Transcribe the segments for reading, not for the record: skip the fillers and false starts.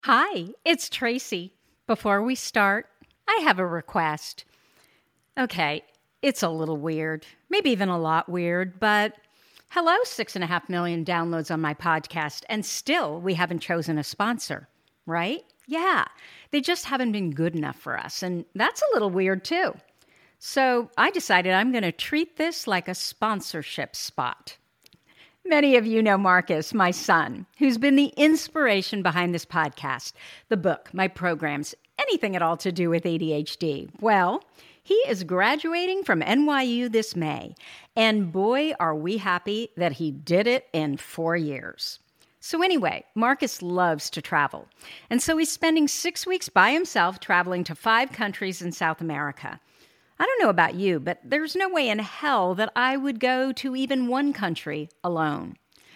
Hi, it's Tracy. Before we start, I have a request. Okay, it's a little weird, maybe even a lot weird, but hello, 6.5 million downloads on my podcast, and still we haven't chosen a sponsor, right? Yeah, they just haven't been good enough for us, and that's a little weird too. So I decided I'm going to treat this like a sponsorship spot. Many of you know Marcus, my son, who's been the inspiration behind this podcast, the book, my programs, anything at all to do with ADHD. Well, he is graduating from NYU this May, and boy, are we happy that he did it in 4 years. So anyway, Marcus loves to travel, and so he's spending 6 weeks by himself traveling to 5 countries in South America. I don't know about you, but there's no way in hell that I would go to even one country alone.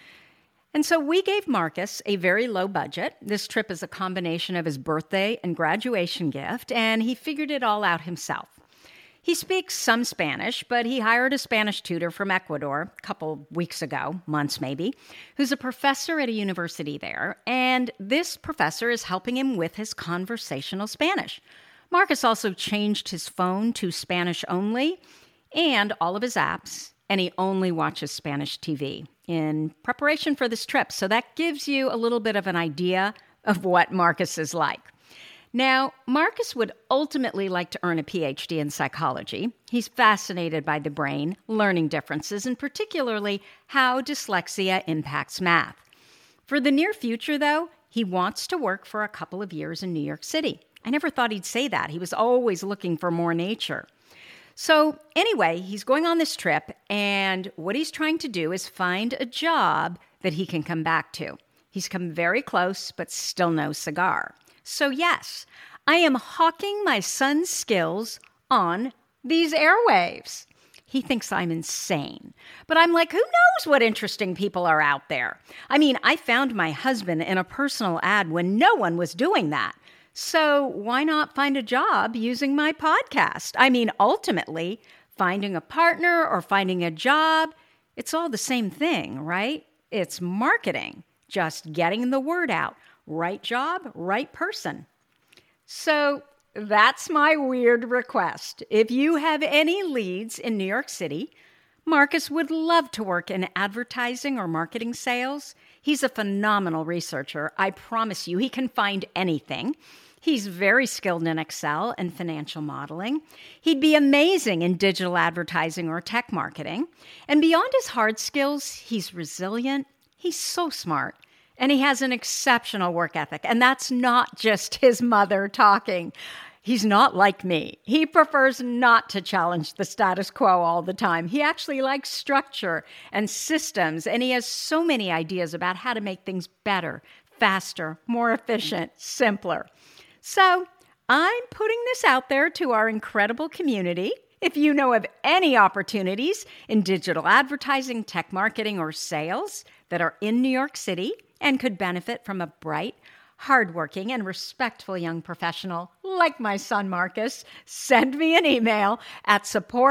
And so we gave Marcus a very low budget. This trip is a combination of his birthday and graduation gift, and he figured it all out himself. He speaks some Spanish, but he hired a Spanish tutor from Ecuador a couple weeks ago, months maybe, who's a professor at a university there, and this professor is helping him with his conversational Spanish. Marcus also changed his phone to Spanish only and all of his apps, and he only watches Spanish TV in preparation for this trip. So that gives you a little bit of an idea of what Marcus is like. Now, Marcus would ultimately like to earn a PhD in psychology. He's fascinated by the brain, learning differences, and particularly how dyslexia impacts math. For the near future, though, he wants to work for a couple of years in New York City. I never thought he'd say that. He was always looking for more nature. So anyway, he's going on this trip, and what he's trying to do is find a job that he can come back to. He's come very close, but still no cigar. So yes, I am hawking my son's skills on these airwaves. He thinks I'm insane. But I'm like, who knows what interesting people are out there? I mean, I found my husband in a personal ad when no one was doing that. So why not find a job using my podcast? I mean, ultimately, finding a partner or finding a job, it's all the same thing, right? It's marketing, just getting the word out. Right job, right person. So that's my weird request. If you have any leads in New York City, Marcus would love to work in advertising or marketing sales. He's a phenomenal researcher. I promise you, he can find anything. He's very skilled in Excel and financial modeling. He'd be amazing in digital advertising or tech marketing. And beyond his hard skills, he's resilient. He's so smart. And he has an exceptional work ethic. And that's not just his mother talking. He's not like me. He prefers not to challenge the status quo all the time. He actually likes structure and systems. And he has so many ideas about how to make things better, faster, more efficient, simpler. So I'm putting this out there to our incredible community. If you know of any opportunities in digital advertising, tech marketing, or sales that are in New York City and could benefit from a bright, hardworking, and respectful young professional like my son Marcus, send me an email at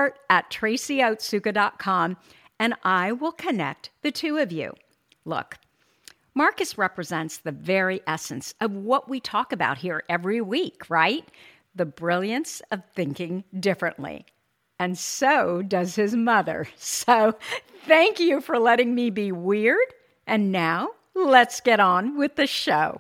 support@tracyotsuka.com and I will connect the two of you. Look, Marcus represents the very essence of what we talk about here every week, right? The brilliance of thinking differently. And so does his mother. So thank you for letting me be weird. And now let's get on with the show.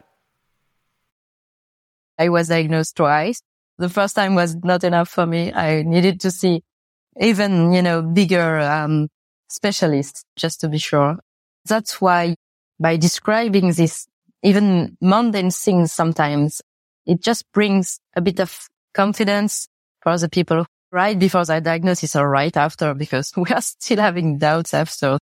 I was diagnosed twice. The first time was not enough for me. I needed to see even, bigger specialists just to be sure. That's why by describing this even mundane things sometimes, it just brings a bit of confidence for the people right before the diagnosis or right after, because we are still having doubts after.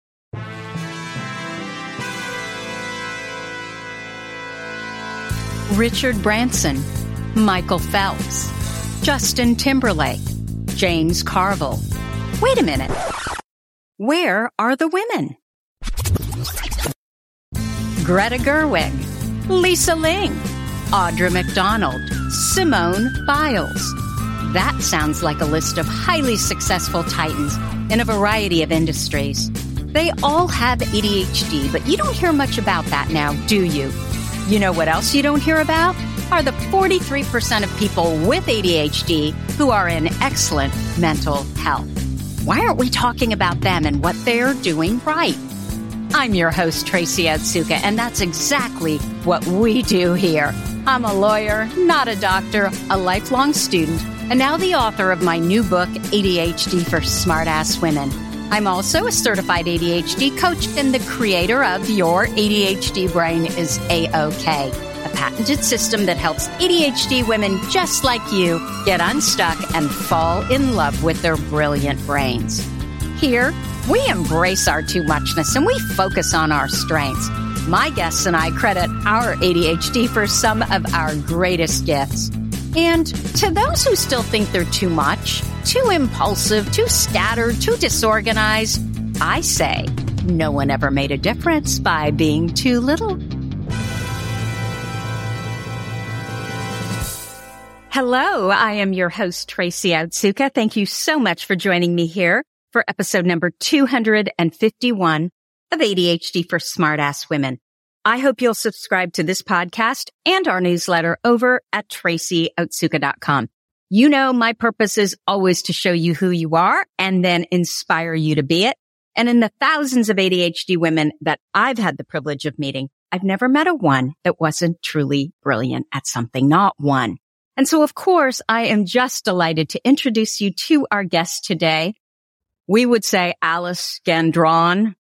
Richard Branson, Michael Phelps, Justin Timberlake, James Carville. Wait a minute. Where are the women? Greta Gerwig, Lisa Ling, Audra McDonald, Simone Biles. That sounds like a list of highly successful titans in a variety of industries. They all have ADHD, but you don't hear much about that now, do you? You know what else you don't hear about? Are the 43% of people with ADHD who are in excellent mental health. Why aren't we talking about them and what they're doing right? I'm your host, Tracy Otsuka, and that's exactly what we do here. I'm a lawyer, not a doctor, a lifelong student, and now the author of my new book, ADHD for Smartass Women. I'm also a certified ADHD coach and the creator of Your ADHD Brain is A-OK, a patented system that helps ADHD women just like you get unstuck and fall in love with their brilliant brains. Here, we embrace our too muchness and we focus on our strengths. My guests and I credit our ADHD for some of our greatest gifts. And to those who still think they're too much, too impulsive, too scattered, too disorganized, I say no one ever made a difference by being too little. Hello, I am your host, Tracy Otsuka. Thank you so much for joining me here for episode number 251 of ADHD for Smartass Women. I hope you'll subscribe to this podcast and our newsletter over at tracyotsuka.com. You know, my purpose is always to show you who you are and then inspire you to be it. And in the thousands of ADHD women that I've had the privilege of meeting, I've never met a one that wasn't truly brilliant at something, not one. And so, of course, I am just delighted to introduce you to our guest today. We would say Alice Gendron.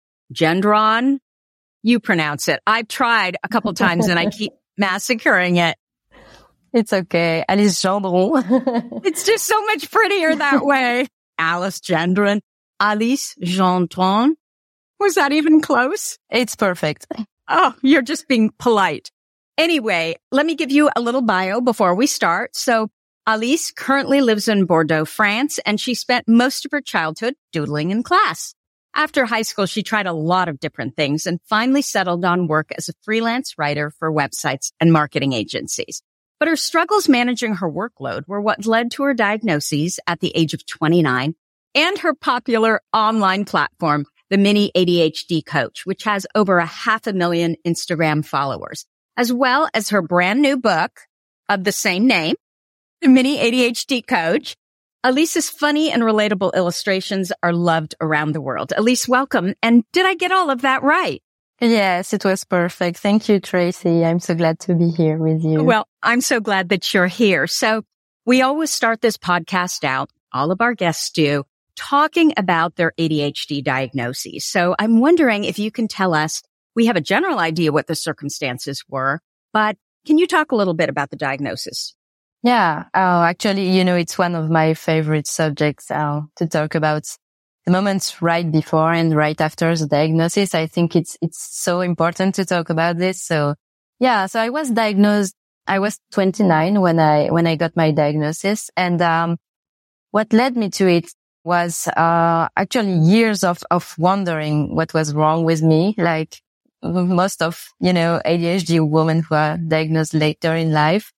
You pronounce it. I've tried a couple times and I keep massacring it. It's okay. Alice Gendron. It's just so much prettier that way. Alice Gendron. Alice Gendron. Was that even close? It's perfect. Oh, you're just being polite. Anyway, let me give you a little bio before we start. So Alice currently lives in Bordeaux, France, and she spent most of her childhood doodling in class. After high school, she tried a lot of different things and finally settled on work as a freelance writer for websites and marketing agencies. But her struggles managing her workload were what led to her diagnoses at the age of 29 and her popular online platform, the Mini ADHD Coach, which has over 500,000 Instagram followers, as well as her brand new book of the same name, the Mini ADHD Coach. Alice's funny and relatable illustrations are loved around the world. Alice, welcome. And did I get all of that right? Yes, it was perfect. Thank you, Tracy. I'm so glad to be here with you. Well, I'm so glad that you're here. So we always start this podcast out, all of our guests do, talking about their ADHD diagnoses. So I'm wondering if you can tell us, we have a general idea what the circumstances were, but can you talk a little bit about the diagnosis? Yeah. Actually, it's one of my favorite subjects to talk about. The moments right before and right after the diagnosis. I think it's so important to talk about this. So yeah, so I was diagnosed. I was 29 when I got my diagnosis. And, what led me to it was, actually years of wondering what was wrong with me. Like most of, ADHD women who are diagnosed later in life.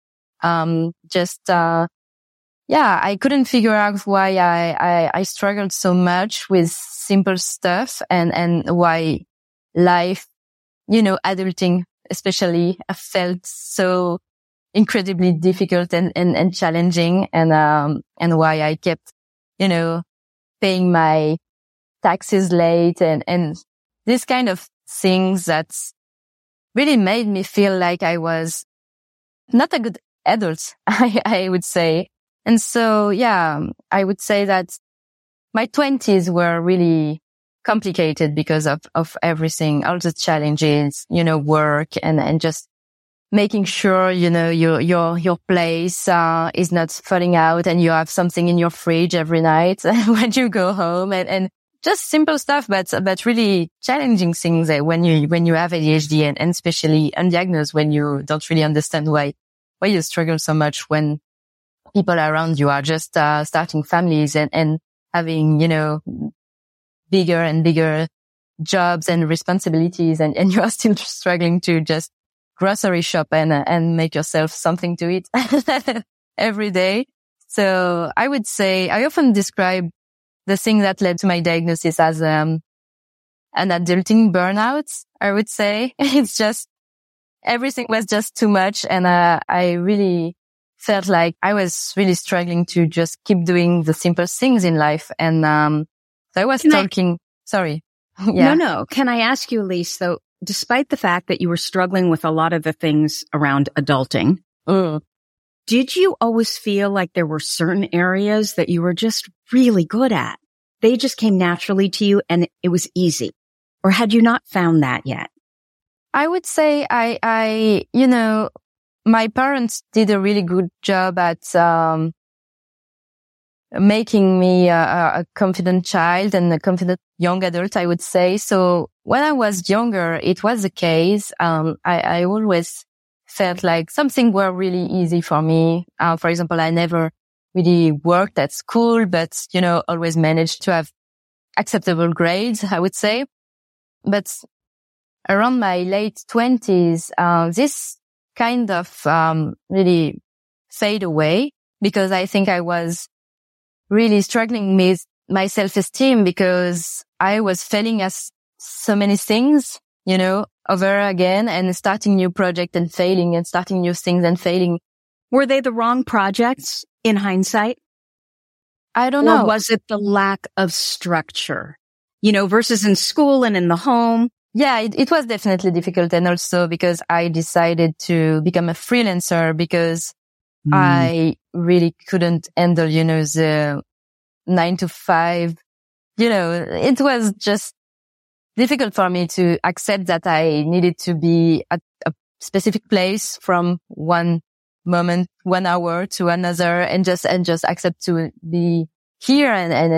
I couldn't figure out why I struggled so much with simple stuff and why life, adulting especially felt so incredibly difficult and challenging and why I kept, paying my taxes late and this kind of things that really made me feel like I was not a good adult, I would say. And so, yeah, I would say that my 20s were really complicated because of everything, all the challenges, work and just making sure, your place, is not falling out and you have something in your fridge every night when you go home and just simple stuff, but really challenging things when you have ADHD and especially undiagnosed when you don't really understand why you struggle so much when people around you are just starting families and having, bigger and bigger jobs and responsibilities and you are still struggling to just grocery shop and make yourself something to eat every day. So I would say I often describe the thing that led to my diagnosis as an adulting burnout, I would say. It's just everything was just too much. And I really felt like I was really struggling to just keep doing the simple things in life. And so I was sorry. Yeah. No. Can I ask you, Elise, though, despite the fact that you were struggling with a lot of the things around adulting, did you always feel like there were certain areas that you were just really good at? They just came naturally to you and it was easy. Or had you not found that yet? I would say I my parents did a really good job at making me a confident child and a confident young adult, I would say. So when I was younger, it was the case. I always felt like something were really easy for me. For example, I never really worked at school, but, always managed to have acceptable grades, I would say. But around my late 20s, this kind of really fade away because I think I was really struggling with my self-esteem because I was failing at so many things, over again and starting new project and failing and starting new things and failing. Were they the wrong projects in hindsight? I don't know. Or was it the lack of structure, versus in school and in the home? Yeah, it was definitely difficult. And also because I decided to become a freelancer because I really couldn't handle, the 9 to 5, it was just difficult for me to accept that I needed to be at a specific place from one moment, 1 hour to another and just accept to be here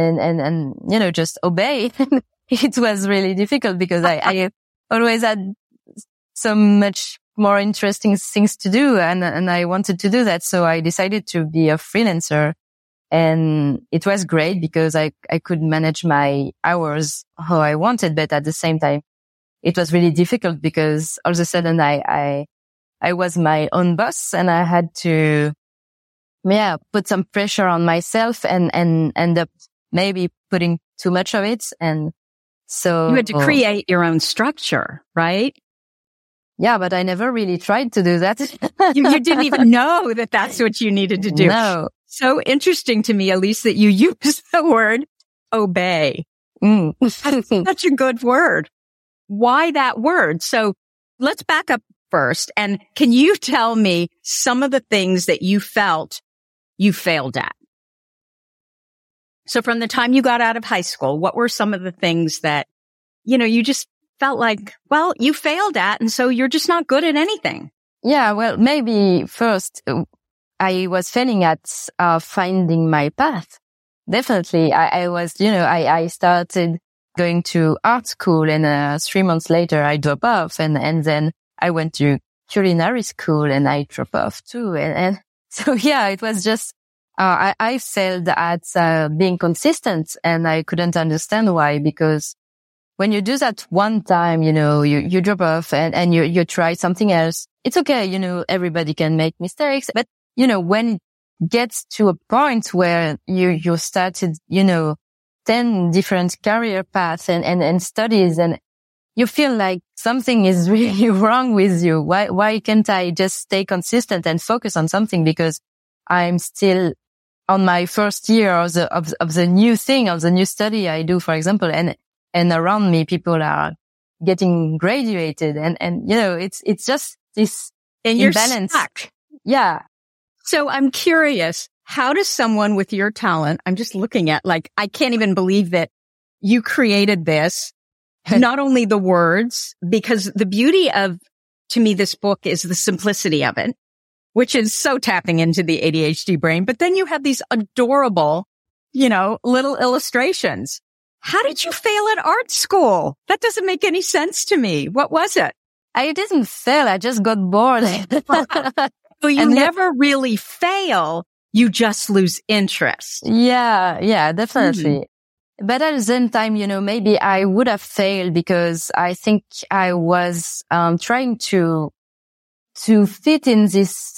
and just obey. It was really difficult because I always had so much more interesting things to do and I wanted to do that. So I decided to be a freelancer and it was great because I could manage my hours how I wanted. But at the same time, it was really difficult because all of a sudden I was my own boss and I had to, put some pressure on myself and end up maybe putting too much of it. And so you had to create your own structure, right? Yeah, but I never really tried to do that. You didn't even know that that's what you needed to do. No. So interesting to me, Elise, that you use the word obey. That's such a good word. Why that word? So let's back up first. And can you tell me some of the things that you felt you failed at? So from the time you got out of high school, what were some of the things that, you just felt like, well, you failed at, and so you're just not good at anything? Yeah, well, maybe first I was failing at finding my path. Definitely. I was, I started going to art school and 3 months later I dropped off and then I went to culinary school and I dropped off too. And so, yeah, it was just, I failed at being consistent and I couldn't understand why, because when you do that one time, you drop off and you try something else. It's okay. Everybody can make mistakes, but when it gets to a point where you started, 10 different career paths and studies and you feel like something is really wrong with you. Why can't I just stay consistent and focus on something? Because I'm still on my first year of the new thing, of the new study I do, for example, and around me people are getting graduated and it's just this and imbalance. You're stuck. Yeah. So I'm curious, how does someone with your talent, I'm just looking at, I can't even believe that you created this, not only the words, because the beauty of, to me, this book is the simplicity of it, which is so tapping into the ADHD brain. But then you have these adorable, little illustrations. How did you fail at art school? That doesn't make any sense to me. What was it? I didn't fail. I just got bored. So you never really fail. You just lose interest. Yeah, definitely. But at the same time, maybe I would have failed because I think I was trying to fit in this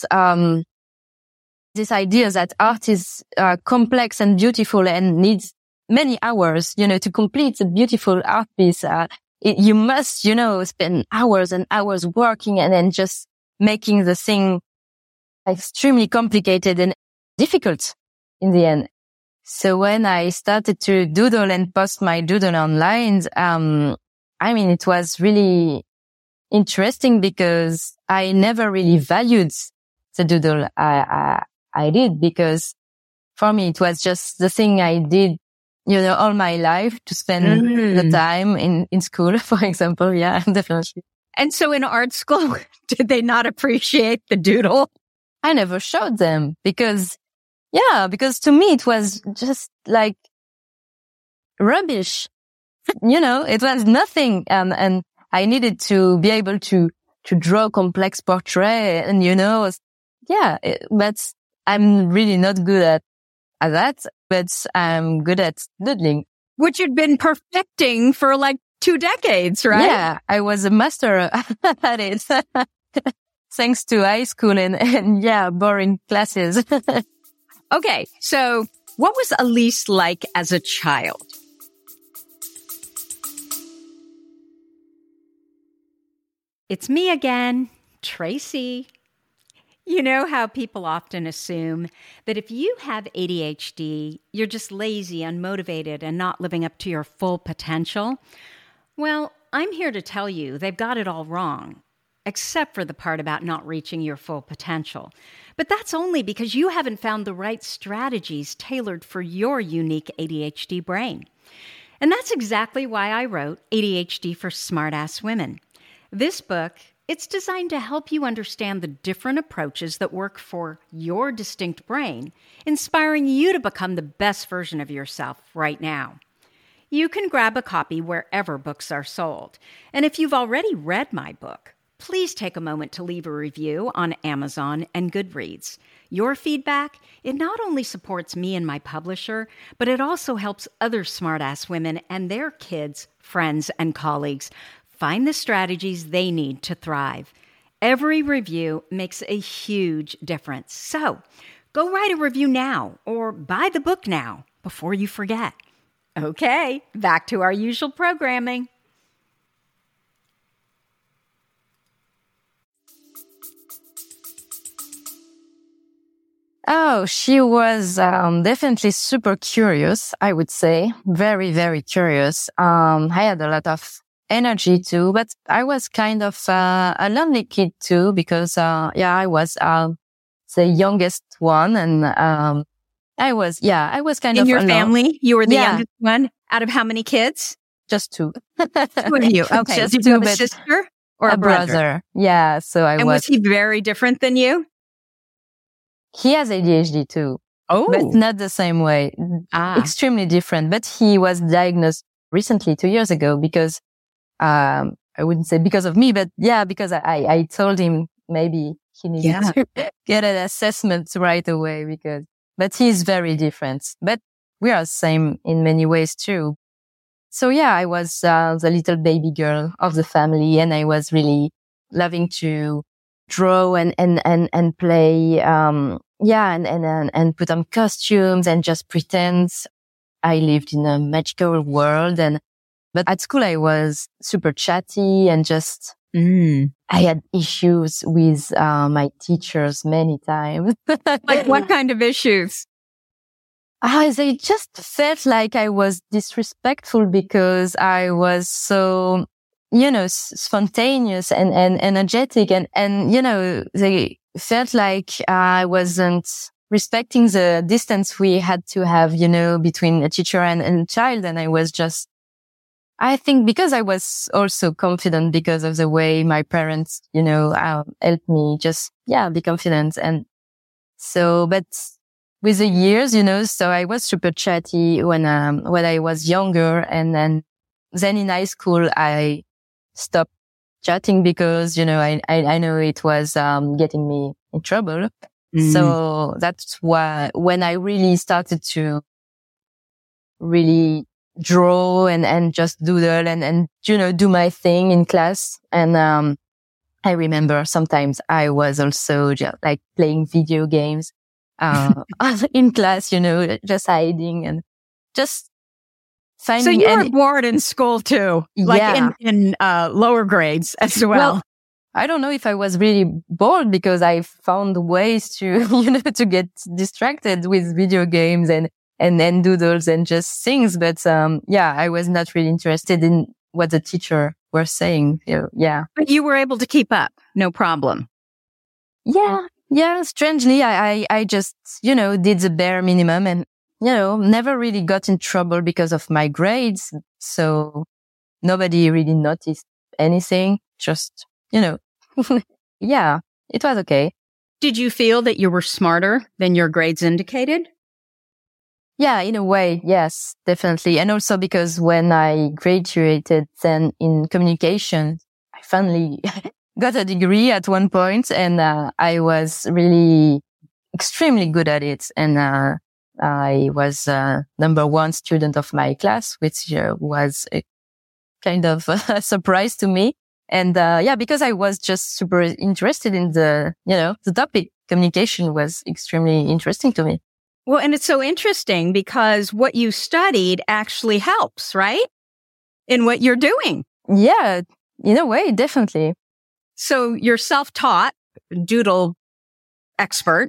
idea that art is complex and beautiful and needs many hours, to complete a beautiful art piece. you must, spend hours and hours working and then just making the thing extremely complicated and difficult in the end. So when I started to doodle and post my doodle online, it was really interesting because I never really valued the doodle I did, because for me, it was just the thing I did, all my life to spend the time in school, for example. Yeah, definitely. And so in art school, did they not appreciate the doodle? I never showed them because to me it was just like rubbish. It was nothing. And I needed to be able to draw complex portrait and, but I'm really not good at that, but I'm good at doodling. Which you'd been perfecting for like 2 decades, right? Yeah, I was a master at it. Thanks to high school and boring classes. Okay, so what was Elise like as a child? It's me again, Tracy. You know how people often assume that if you have ADHD, you're just lazy, unmotivated, and not living up to your full potential? Well, I'm here to tell you they've got it all wrong, except for the part about not reaching your full potential. But that's only because you haven't found the right strategies tailored for your unique ADHD brain. And that's exactly why I wrote ADHD for Smartass Women. This book, it's designed to help you understand the different approaches that work for your distinct brain, inspiring you to become the best version of yourself right now. You can grab a copy wherever books are sold. And if you've already read my book, please take a moment to leave a review on Amazon and Goodreads. Your feedback, it not only supports me and my publisher, but it also helps other smartass women and their kids, friends, and colleagues find the strategies they need to thrive. Every review makes a huge difference. So go write a review now or buy the book now before you forget. Okay, back to our usual programming. Oh, she was definitely super curious, I would say. Very, very curious. I had a lot of energy too, but I was kind of a lonely kid too, because I was the youngest one, and I was kind of in your alone. family. You were the youngest one out of how many kids? Just 2. 2 of you. Okay. Just Did 2, you have a but sister or a brother? Yeah. So and was he very different than you? He has ADHD too. Oh, but not the same way. Extremely different. But he was diagnosed recently, 2 years ago, because I wouldn't say because of me, but because I told him maybe he needed to get an assessment right away, but he's very different. But we are the same in many ways too. So I was the little baby girl of the family, and I was really loving to draw and play, and put on costumes and just pretend I lived in a magical world. But at school I was super chatty and just, I had issues with my teachers many times. Like what kind of issues? They just felt like I was disrespectful because I was so, spontaneous and energetic, and they felt like I wasn't respecting the distance we had to have, between a teacher and child. And I was just, I think because I was also confident because of the way my parents, helped me just, be confident. And so, but with the years, so I was super chatty when I was younger. And then in high school, I stopped chatting because, I know it was, getting me in trouble. So that's why when I really started to really draw and just doodle and do my thing in class. And I remember sometimes I was also just like playing video games in class, just hiding and just So you were bored in school too, like in lower grades as well. I don't know if I was really bored because I found ways to, to get distracted with video games and doodles and just things. But, I was not really interested in what the teacher were saying. Yeah. But you were able to keep up. No problem. Yeah. Yeah. Strangely, I just, did the bare minimum and, never really got in trouble because of my grades. So nobody really noticed anything. Just, yeah, it was okay. Did you feel that you were smarter than your grades indicated? Yeah, in a way, yes, definitely. And also because when I graduated then in communication, I finally got a degree at one point and I was really extremely good at it. And I was number one student of my class, which was a kind of a surprise to me. And, because I was just super interested in the topic. Communication was extremely interesting to me. Well, and it's so interesting because what you studied actually helps, right? In what you're doing. Yeah, in a way, definitely. So you're self-taught doodle expert.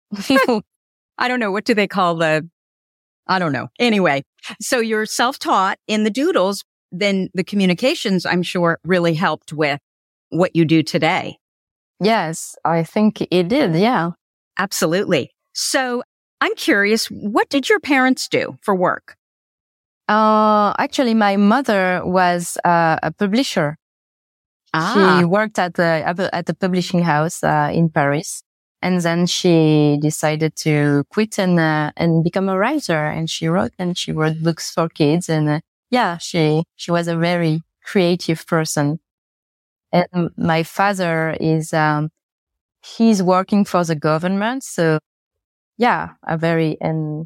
I don't know. What do they call I don't know. Anyway, so you're self-taught in the doodles. Then the communications, I'm sure, really helped with what you do today. Yes, I think it did. Yeah, absolutely. So I'm curious, what did your parents do for work? Actually, my mother was a publisher. She worked at the publishing house in Paris. And then she decided to quit and become a writer. And she wrote books for kids. And she was a very creative person. And my father is, he's working for the government. So very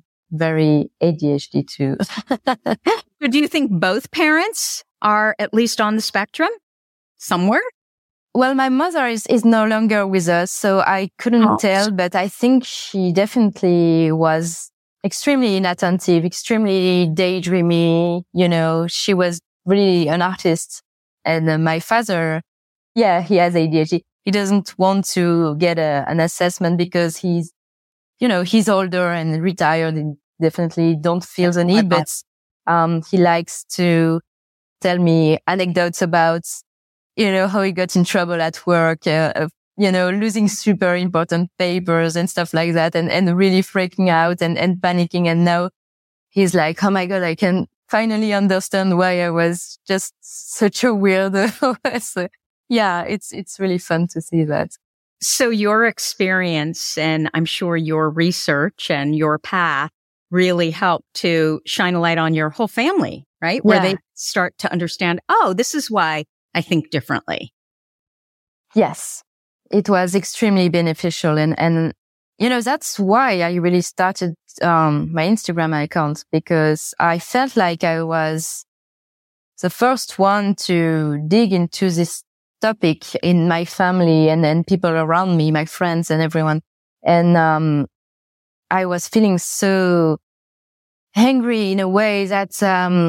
ADHD too. So do you think both parents are at least on the spectrum somewhere? Well, my mother is no longer with us, so I couldn't tell, but I think she definitely was extremely inattentive, extremely daydreamy. She was really an artist. And my father, he has ADHD. He doesn't want to get an assessment because he's older and retired and definitely don't feel the need, but he likes to tell me anecdotes about how he got in trouble at work, losing super important papers and stuff like that and really freaking out and panicking. And now he's like, oh my God, I can finally understand why I was just such a weirdo. So, it's really fun to see that. So your experience and I'm sure your research and your path really helped to shine a light on your whole family, right? Where they start to understand, this is why I think differently. Yes, it was extremely beneficial. And that's why I really started my Instagram account, because I felt like I was the first one to dig into this topic in my family and people around me, my friends and everyone. And I was feeling so angry in a way that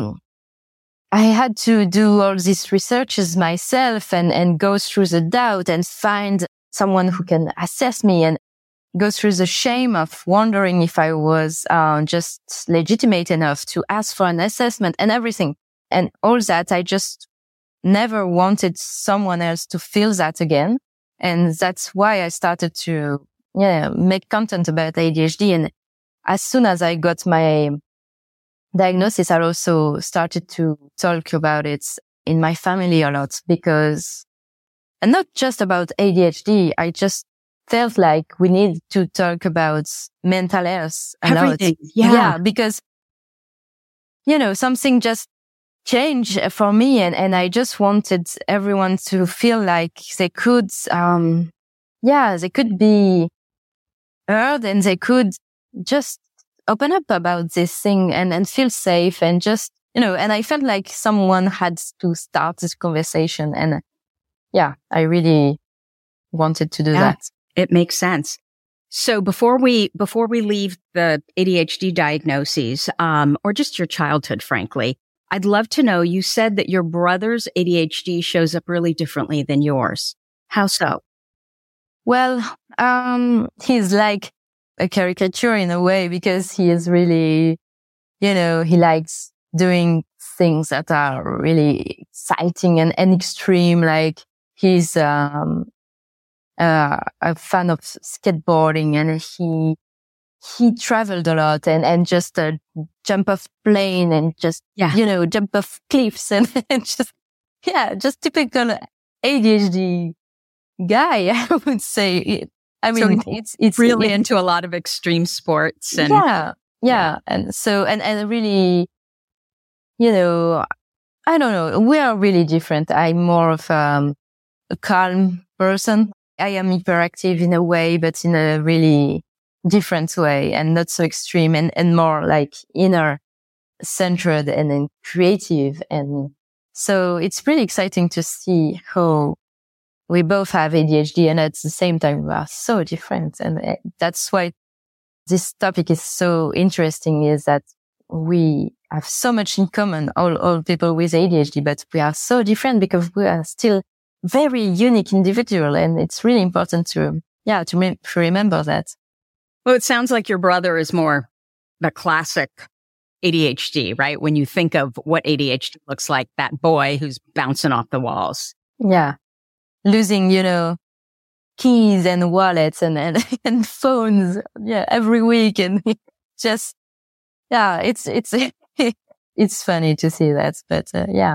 I had to do all these researches myself and go through the doubt and find someone who can assess me and go through the shame of wondering if I was just legitimate enough to ask for an assessment and everything. And all that, I just never wanted someone else to feel that again. And that's why I started to make content about ADHD. And as soon as I got my diagnosis, I also started to talk about it in my family a lot, and not just about ADHD. I just felt like we need to talk about mental health a lot. Yeah, because, something just changed for me and I just wanted everyone to feel like they could, they could be heard and they could just open up about this thing and feel safe and just, and I felt like someone had to start this conversation. And I really wanted to do that. It makes sense. So before we leave the ADHD diagnoses, or just your childhood, frankly, I'd love to know, you said that your brother's ADHD shows up really differently than yours. How so? Well, he's like a caricature in a way because he is really, he likes doing things that are really exciting and extreme. Like he's, a fan of skateboarding, and he traveled a lot and just jump off plane and just, jump off cliffs and just typical ADHD guy, I would say. I mean, so it's really into a lot of extreme sports and And so, and really, I don't know. We are really different. I'm more of a calm person. I am hyperactive in a way, but in a really different way and not so extreme and more like inner centered and creative. And so it's really exciting to see how we both have ADHD and at the same time we are so different. And that's why this topic is so interesting, is that we have so much in common, all people with ADHD, but we are so different because we are still very unique individual. And it's really important to remember that. Well, it sounds like your brother is more the classic ADHD, right? When you think of what ADHD looks like, that boy who's bouncing off the walls. Yeah. Losing, keys and wallets and phones, every week. And just, it's it's funny to see that, but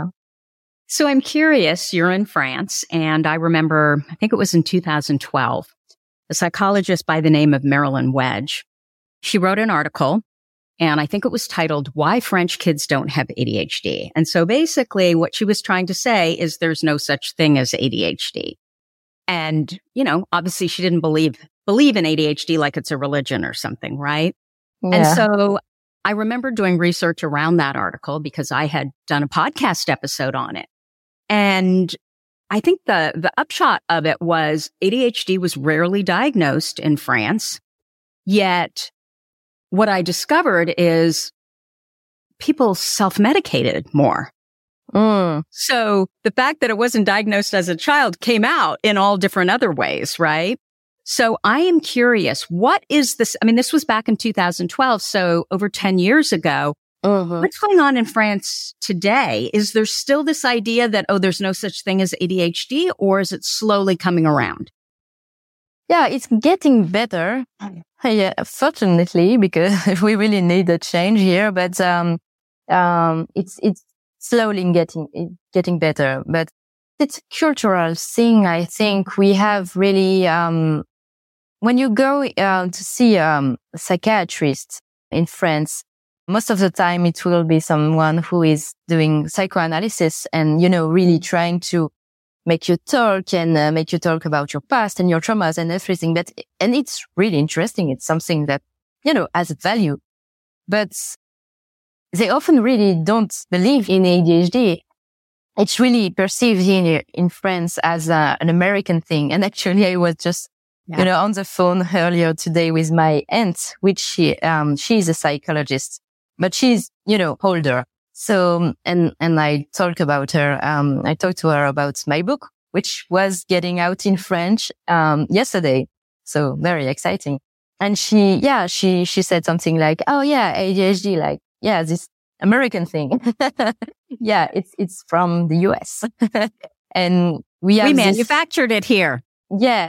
So I'm curious, you're in France, and I remember, I think it was in 2012, a psychologist by the name of Marilyn Wedge. She wrote an article, and I think it was titled, Why French Kids Don't Have ADHD. And so basically what she was trying to say is there's no such thing as ADHD. And, obviously she didn't believe in ADHD like it's a religion or something, right? Yeah. And so I remember doing research around that article because I had done a podcast episode on it. And I think the upshot of it was ADHD was rarely diagnosed in France. Yet what I discovered is people self-medicated more. So the fact that it wasn't diagnosed as a child came out in all different other ways, right? So I am curious, what is this? I mean, this was back in 2012, so over 10 years ago. What's going on in France today? Is there still this idea that, there's no such thing as ADHD, or is it slowly coming around? Yeah, it's getting better. Yeah, fortunately, because we really need a change here, but, it's slowly getting better, but it's a cultural thing. I think we have really, when you go, to see, a psychiatrist in France, most of the time it will be someone who is doing psychoanalysis and, really trying to make you talk and make you talk about your past and your traumas and everything. And it's really interesting. It's something that, has a value, but they often really don't believe in ADHD. It's really perceived here in France as an American thing. And actually I was just, on the phone earlier today with my aunt, which she's a psychologist, but she's, older. So, and I talked about her, I talked to her about my book, which was getting out in French, yesterday. So very exciting. And she said something like, ADHD, like, this American thing. It's from the US. And we manufactured it here. Yeah.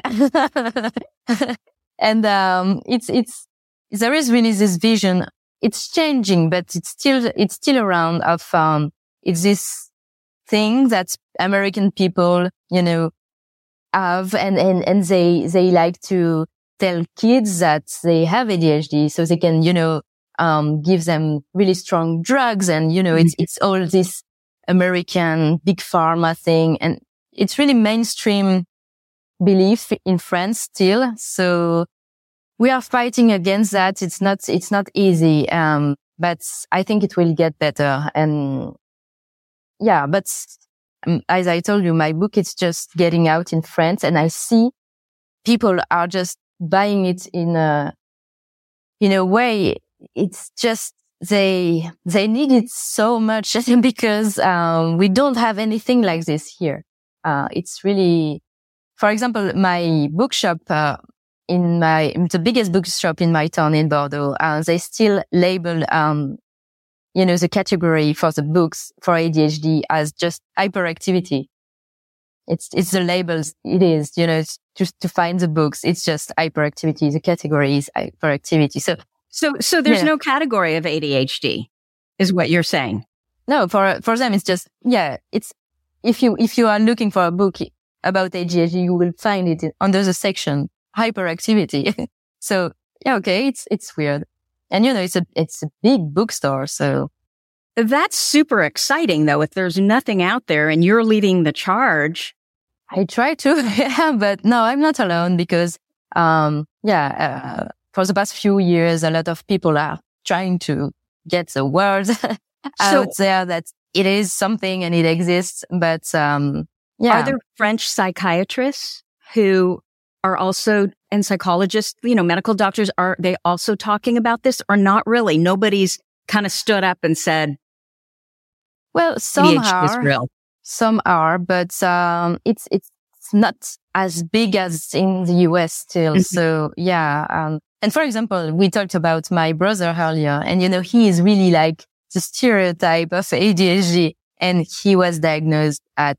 And, there is really this vision. It's changing, but it's still around of, it's this thing that American people, have and they like to tell kids that they have ADHD so they can, give them really strong drugs and, it's all this American big pharma thing. And it's really mainstream belief in France still. So we are fighting against that. It's not easy. But I think it will get better. And but as I told you, my book is just getting out in France and I see people are just buying it in a way. It's just they need it so much because we don't have anything like this here. It's really, for example, my bookshop the biggest bookshop in my town in Bordeaux. They still label the category for the books for ADHD as just hyperactivity. It's the labels. It is, it's just to find the books. It's just hyperactivity. The category is hyperactivity. So there's no category of ADHD, is what you're saying. No, for them, it's just, it's, if you are looking for a book about ADHD, you will find it under the section hyperactivity. So, okay, it's weird. And, it's a big bookstore. So that's super exciting though. If there's nothing out there and you're leading the charge. I try to, but no, I'm not alone because, for the past few years, a lot of people are trying to get the word out there that it is something and it exists. But, Are there French psychiatrists who are also, and psychologists, medical doctors, are they also talking about this or not really? Nobody's kind of stood up and said, well, some ADHD is real. Some are, but it's not as big as in the US still. So and for example, we talked about my brother earlier, and he is really like the stereotype of ADHD, and he was diagnosed at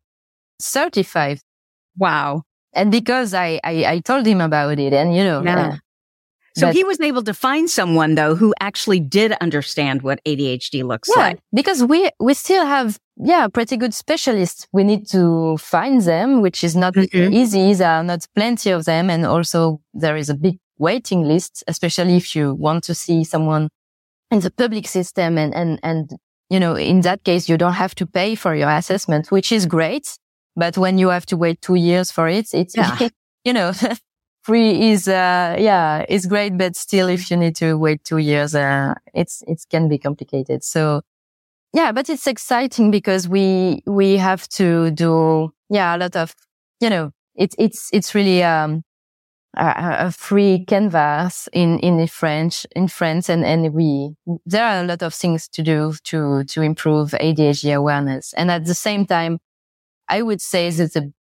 35. Wow. And because I told him about it, and so he was able to find someone though who actually did understand what ADHD looks like. Because we still have pretty good specialists. We need to find them, which is not easy. There are not plenty of them, and also there is a big waiting list, especially if you want to see someone in the public system, and in that case you don't have to pay for your assessment, which is great. But when you have to wait 2 years for it, it's free is great, but still, if you need to wait 2 years, it can be complicated. So, but it's exciting because we have to do, a lot of, it's really, a free canvas in France, and there are a lot of things to do to improve ADHD awareness. And at the same time, I would say that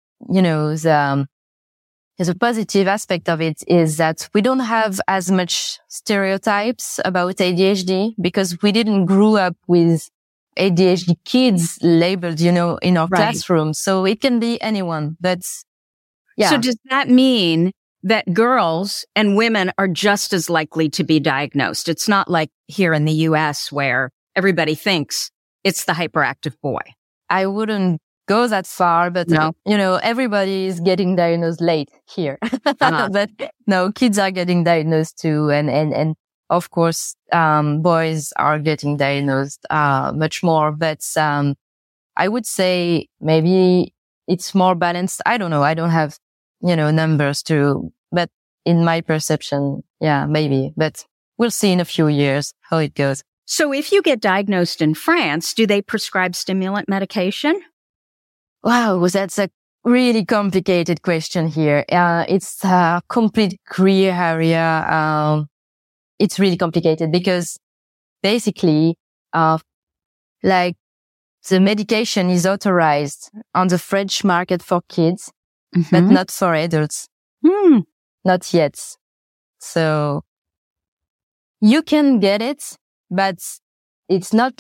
the positive aspect of it is that we don't have as much stereotypes about ADHD because we didn't grow up with ADHD kids labeled, in our classroom. So it can be anyone, but So does that mean that girls and women are just as likely to be diagnosed? It's not like here in the US where everybody thinks it's the hyperactive boy. I wouldn't go that far, but everybody is getting diagnosed late here. But no, kids are getting diagnosed too, and of course, boys are getting diagnosed much more. But I would say maybe it's more balanced. I don't know. I don't have numbers but in my perception, maybe. But we'll see in a few years how it goes. So, if you get diagnosed in France, do they prescribe stimulant medication? Wow, that's a really complicated question here. It's a complete gray area. It's really complicated because basically, the medication is authorized on the French market for kids, but not for adults. Not yet. So you can get it, but it's not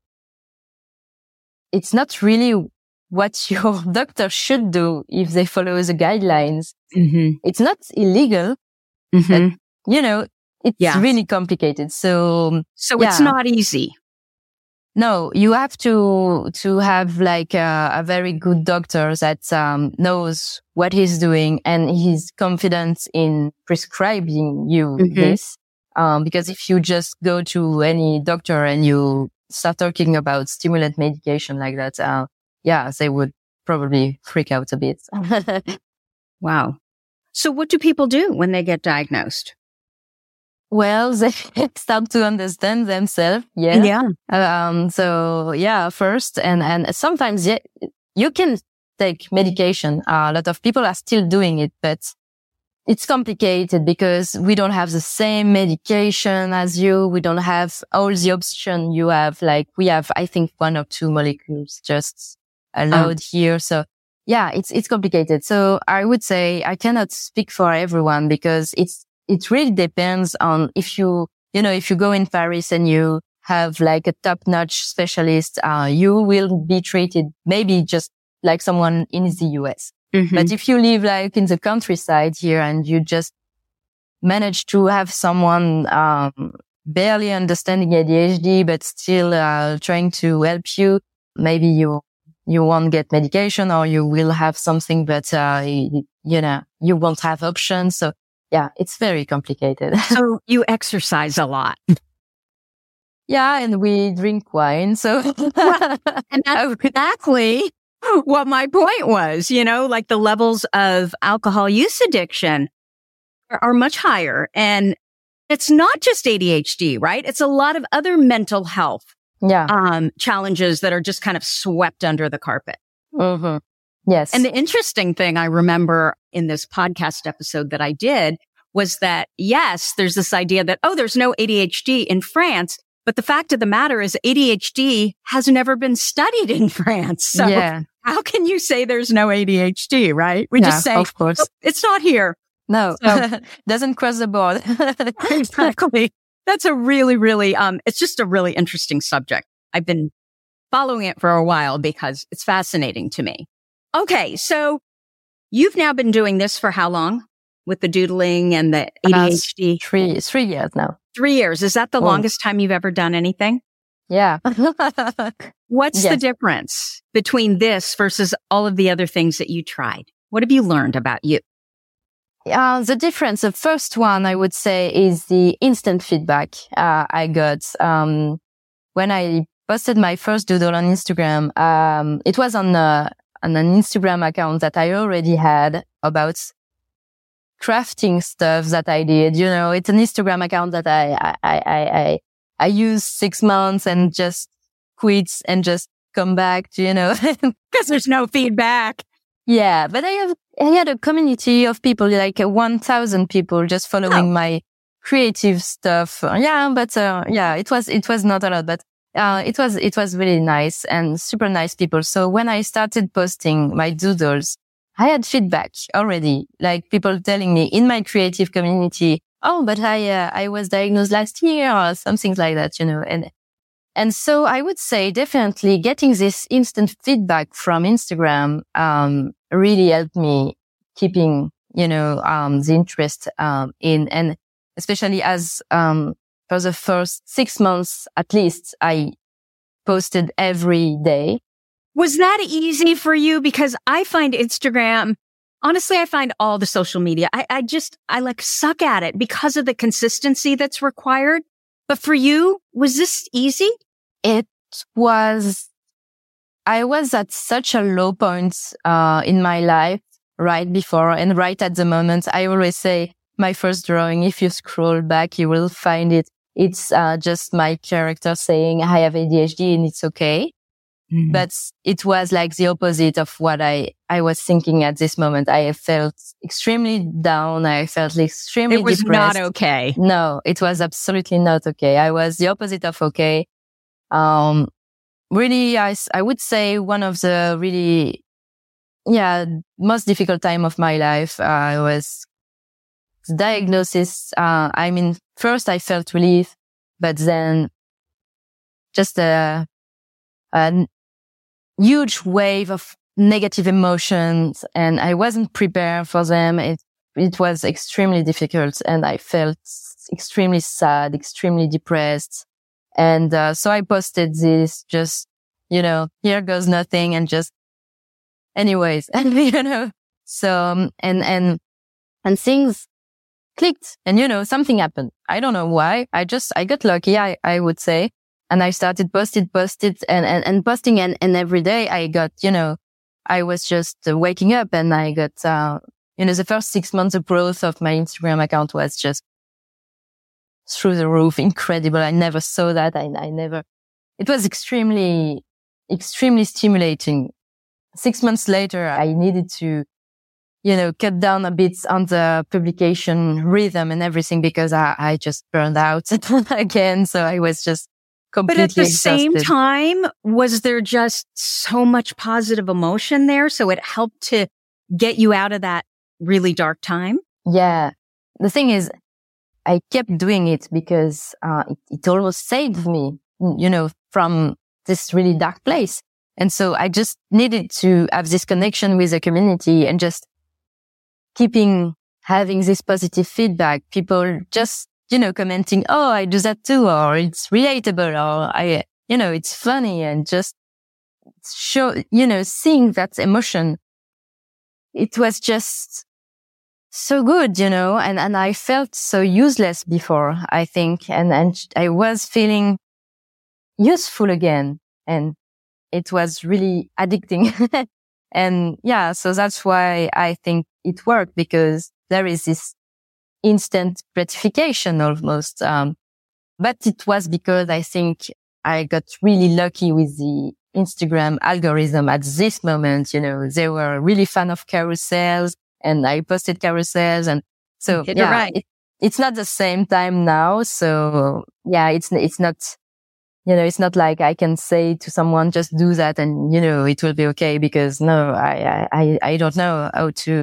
really what your doctor should do if they follow the guidelines. It's not illegal, but, it's really complicated. So it's not easy. No, you have to have a very good doctor that knows what he's doing and he's confident in prescribing you this. Because if you just go to any doctor and you start talking about stimulant medication like that, they would probably freak out a bit. Wow. So what do people do when they get diagnosed? Well, they start to understand themselves. First, and sometimes, you can take medication. A lot of people are still doing it, but it's complicated because we don't have the same medication as you. We don't have all the option you have. Like we have, I think, 1 or 2 molecules just allowed here. So yeah, it's complicated. So I would say I cannot speak for everyone because it really depends on if you go in Paris and you have like a top-notch specialist, you will be treated maybe just like someone in the US. Mm-hmm. But if you live like in the countryside here and you just manage to have someone, barely understanding ADHD, but still, trying to help you, maybe you won't get medication or you will have something, but, you won't have options. So yeah, it's very complicated. So you exercise a lot. Yeah, and we drink wine. So, and that's exactly what my point was, like the levels of alcohol use addiction are much higher. And it's not just ADHD, right? It's a lot of other mental health challenges that are just kind of swept under the carpet. Mm-hmm. Yes. And the interesting thing I remember in this podcast episode that I did was that, yes, there's this idea that, there's no ADHD in France. But the fact of the matter is ADHD has never been studied in France. So how can you say there's no ADHD, right? We just say, of course. It's not here. No, so, doesn't cross the board. Exactly. That's a really, really, it's just a really interesting subject. I've been following it for a while because it's fascinating to me. Okay. So you've now been doing this for how long with the doodling and the ADHD? 3 years now. 3 years. Is that the longest time you've ever done anything? Yeah. What's the difference between this versus all of the other things that you tried? What have you learned about you? The difference, the first one I would say is the instant feedback I got. When I posted my first doodle on Instagram, it was on an Instagram account that I already had about crafting stuff that I did. It's an Instagram account that I used 6 months and just quit and just come back, because there's no feedback. Yeah. But I had a community of people, like 1,000 people just following my creative stuff. Yeah. But, it was not a lot, but, it was really nice and super nice people. So when I started posting my doodles, I had feedback already, like people telling me in my creative community, but I was diagnosed last year or something like that, and so I would say definitely getting this instant feedback from Instagram, really helped me keeping, the interest, and especially as, for the first 6 months, at least I posted every day. Was that easy for you? Because I find Instagram, honestly, I find all the social media, I like suck at it because of the consistency that's required. But for you, was this easy? It was, I was at such a low point, in my life right before and right at the moment. I always say my first drawing, if you scroll back, you will find it. It's, just my character saying I have ADHD and it's okay. Mm-hmm. But it was like the opposite of what I was thinking at this moment. I felt extremely down. I felt extremely depressed. It was not okay. No, it was absolutely not okay. I was the opposite of okay. Really, I would say one of the really, most difficult time of my life, was the diagnosis. First I felt relief, but then just a huge wave of negative emotions, and I wasn't prepared for them. It was extremely difficult, and I felt extremely sad, extremely depressed. And so I posted this, just, here goes nothing, and just anyways, so and things clicked, and something happened. I don't know why. I got lucky, I would say. And I started posted and posting, and every day I got, I was just waking up, and I got, the first 6 months of growth of my Instagram account was just through the roof, incredible. I never saw that. It was extremely, extremely stimulating. 6 months later, I needed to, cut down a bit on the publication rhythm and everything because I just burned out again. So I was just completely But at the same exhausted. time, was there just so much positive emotion there? So it helped to get you out of that really dark time? Yeah. The thing is, I kept doing it because it almost saved me, from this really dark place. And so I just needed to have this connection with the community and just having this positive feedback. People just, commenting, oh, I do that too, or it's relatable, or it's funny, and just seeing that emotion. It was just so good, and I felt so useless before, I think, and I was feeling useful again, and it was really addicting. And yeah, so that's why I think it worked, because there is this instant gratification almost. But it was because I think I got really lucky with the Instagram algorithm at this moment. They were really fan of carousels, and I posted carousels. And so, yeah, right. It's not the same time now. So yeah, it's not, it's not like I can say to someone, just do that and, it will be okay, because no, I don't know how to,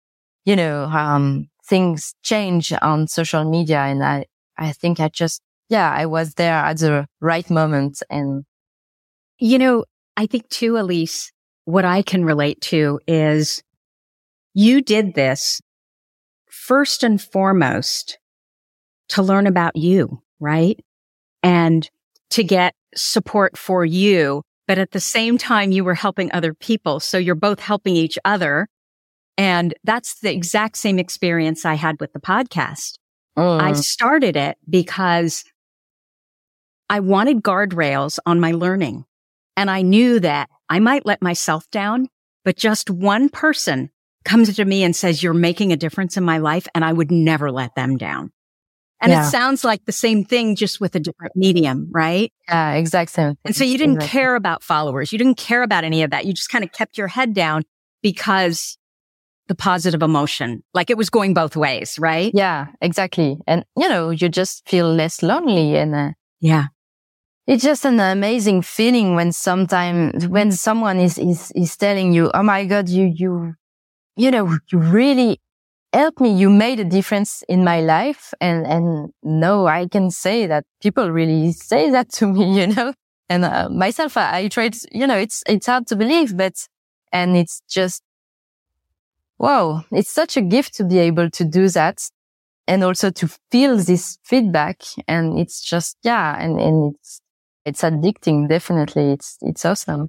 things change on social media. And I think I was there at the right moment. And, I think too, Elise, what I can relate to is you did this first and foremost to learn about you, right? And to get support for you, but at the same time, you were helping other people. So you're both helping each other. And that's the exact same experience I had with the podcast. I started it because I wanted guardrails on my learning. And I knew that I might let myself down, but just one person comes to me and says, you're making a difference in my life, and I would never let them down. And It sounds like the same thing, just with a different medium, right? Yeah, exact same thing. And so you didn't care about followers. You didn't care about any of that. You just kind of kept your head down because the positive emotion, like it was going both ways, right? Yeah, exactly. And, you just feel less lonely. And yeah, it's just an amazing feeling when someone is telling you, oh my God, you really helped me. You made a difference in my life. And no, I can say that people really say that to me, and myself, I tried, it's hard to believe, and it's just, wow, it's such a gift to be able to do that. And also to feel this feedback. And it's just, and it's addicting. Definitely. It's awesome.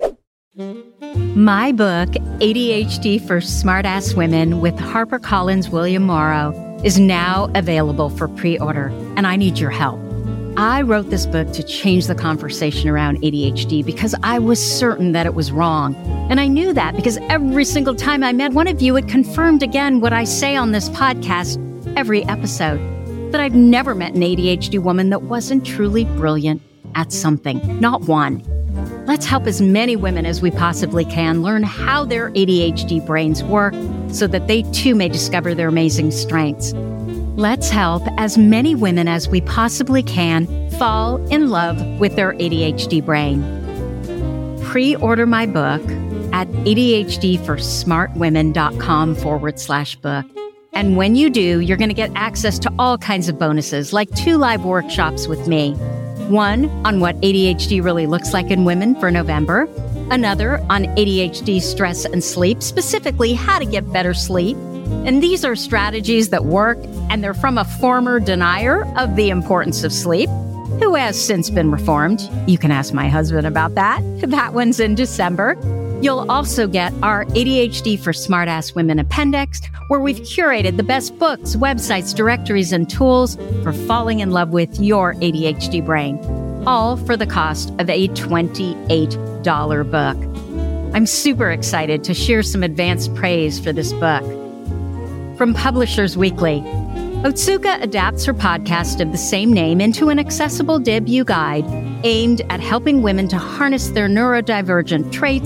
My book, ADHD for Smartass Women with HarperCollins William Morrow, is now available for pre-order, and I need your help. I wrote this book to change the conversation around ADHD because I was certain that it was wrong. And I knew that because every single time I met one of you, it confirmed again what I say on this podcast every episode, that I've never met an ADHD woman that wasn't truly brilliant at something, not one. Let's help as many women as we possibly can learn how their ADHD brains work so that they too may discover their amazing strengths. Let's help as many women as we possibly can fall in love with their ADHD brain. Pre-order my book at ADHDforsmartwomen.com/book. And when you do, you're going to get access to all kinds of bonuses, like 2 live workshops with me. One on what ADHD really looks like in women for November. Another on ADHD stress and sleep, specifically how to get better sleep. And these are strategies that work, and they're from a former denier of the importance of sleep, who has since been reformed. You can ask my husband about that. That one's in December. You'll also get our ADHD for Smartass Women appendix, where we've curated the best books, websites, directories, and tools for falling in love with your ADHD brain, all for the cost of a $28 book. I'm super excited to share some advanced praise for this book. From Publishers Weekly, Otsuka adapts her podcast of the same name into an accessible debut guide aimed at helping women to harness their neurodivergent traits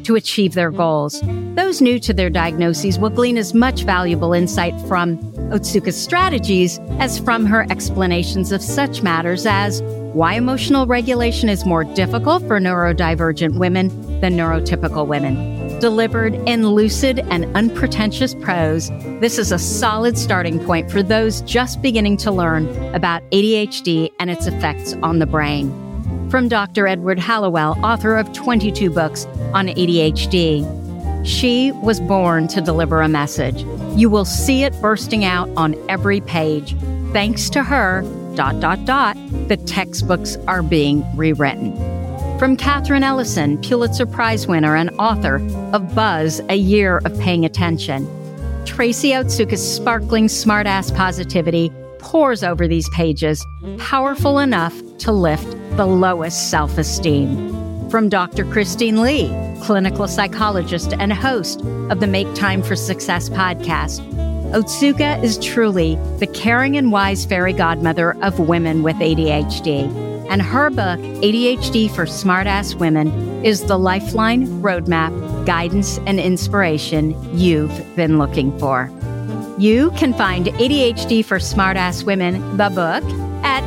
to achieve their goals. Those new to their diagnoses will glean as much valuable insight from Otsuka's strategies as from her explanations of such matters as why emotional regulation is more difficult for neurodivergent women than neurotypical women. Delivered in lucid and unpretentious prose, this is a solid starting point for those just beginning to learn about ADHD and its effects on the brain. From Dr. Edward Hallowell, author of 22 books on ADHD. She was born to deliver a message. You will see it bursting out on every page. Thanks to her, ... the textbooks are being rewritten. From Catherine Ellison, Pulitzer Prize winner and author of Buzz, A Year of Paying Attention. Tracy Otsuka's sparkling smartass positivity pours over these pages, powerful enough to lift the lowest self-esteem. From Dr. Christine Lee, clinical psychologist and host of the Make Time for Success podcast, Otsuka is truly the caring and wise fairy godmother of women with ADHD. And her book, ADHD for Smartass Women, is the lifeline, roadmap, guidance, and inspiration you've been looking for. You can find ADHD for Smartass Women, the book, at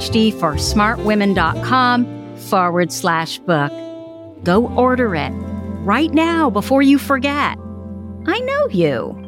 adhdforSmartWomen.com/book. Go order it right now before you forget. I know you.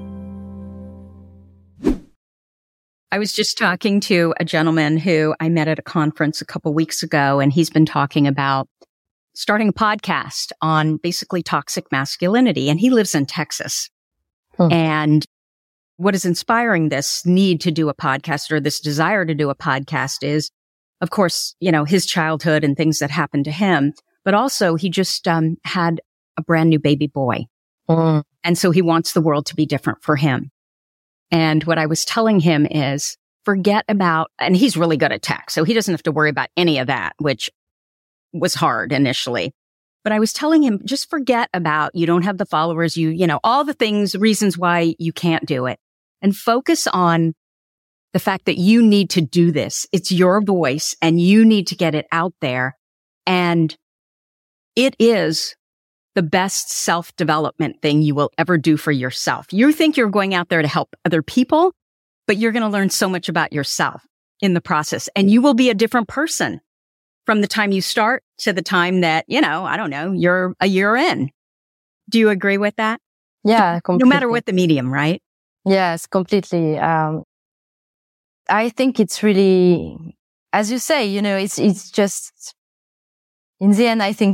I was just talking to a gentleman who I met at a conference a couple weeks ago, and he's been talking about starting a podcast on basically toxic masculinity, and he lives in Texas. And what is inspiring this need to do a podcast or this desire to do a podcast is, of course, you know, his childhood and things that happened to him, but also he just had a brand new baby boy. And so he wants the world to be different for him. And what I was telling him is forget about, and he's really good at tech, so he doesn't have to worry about any of that, which was hard initially. But I was telling him, just forget about, you don't have the followers, you know, all the things, reasons why you can't do it, and focus on the fact that you need to do this. It's your voice and you need to get it out there. And it is the best self-development thing you will ever do for yourself. You think you're going out there to help other people, but you're going to learn so much about yourself in the process. And you will be a different person from the time you start to the time that, you know, I don't know, you're a year in. Do you agree with that? Yeah, completely. No matter what the medium, right? Yes, completely. I think it's really, as you say, you know, it's just, in the end, I think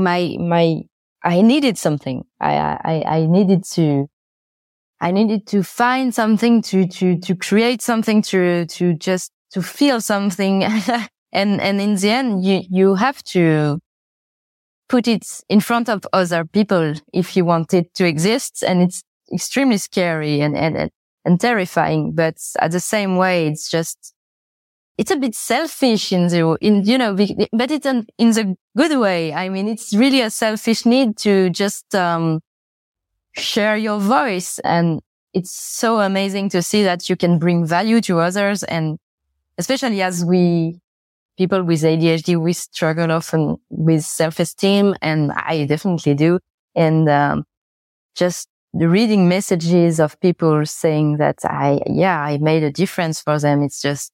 I needed something. I needed to find something to create something to just to feel something. and in the end, you have to put it in front of other people if you want it to exist. And it's extremely scary and terrifying. But at the same way, it's a bit selfish but it's in the good way. I mean, it's really a selfish need to just, share your voice. And it's so amazing to see that you can bring value to others. And especially as people with ADHD, we struggle often with self-esteem, and I definitely do. And, just the reading messages of people saying that I made a difference for them. It's just,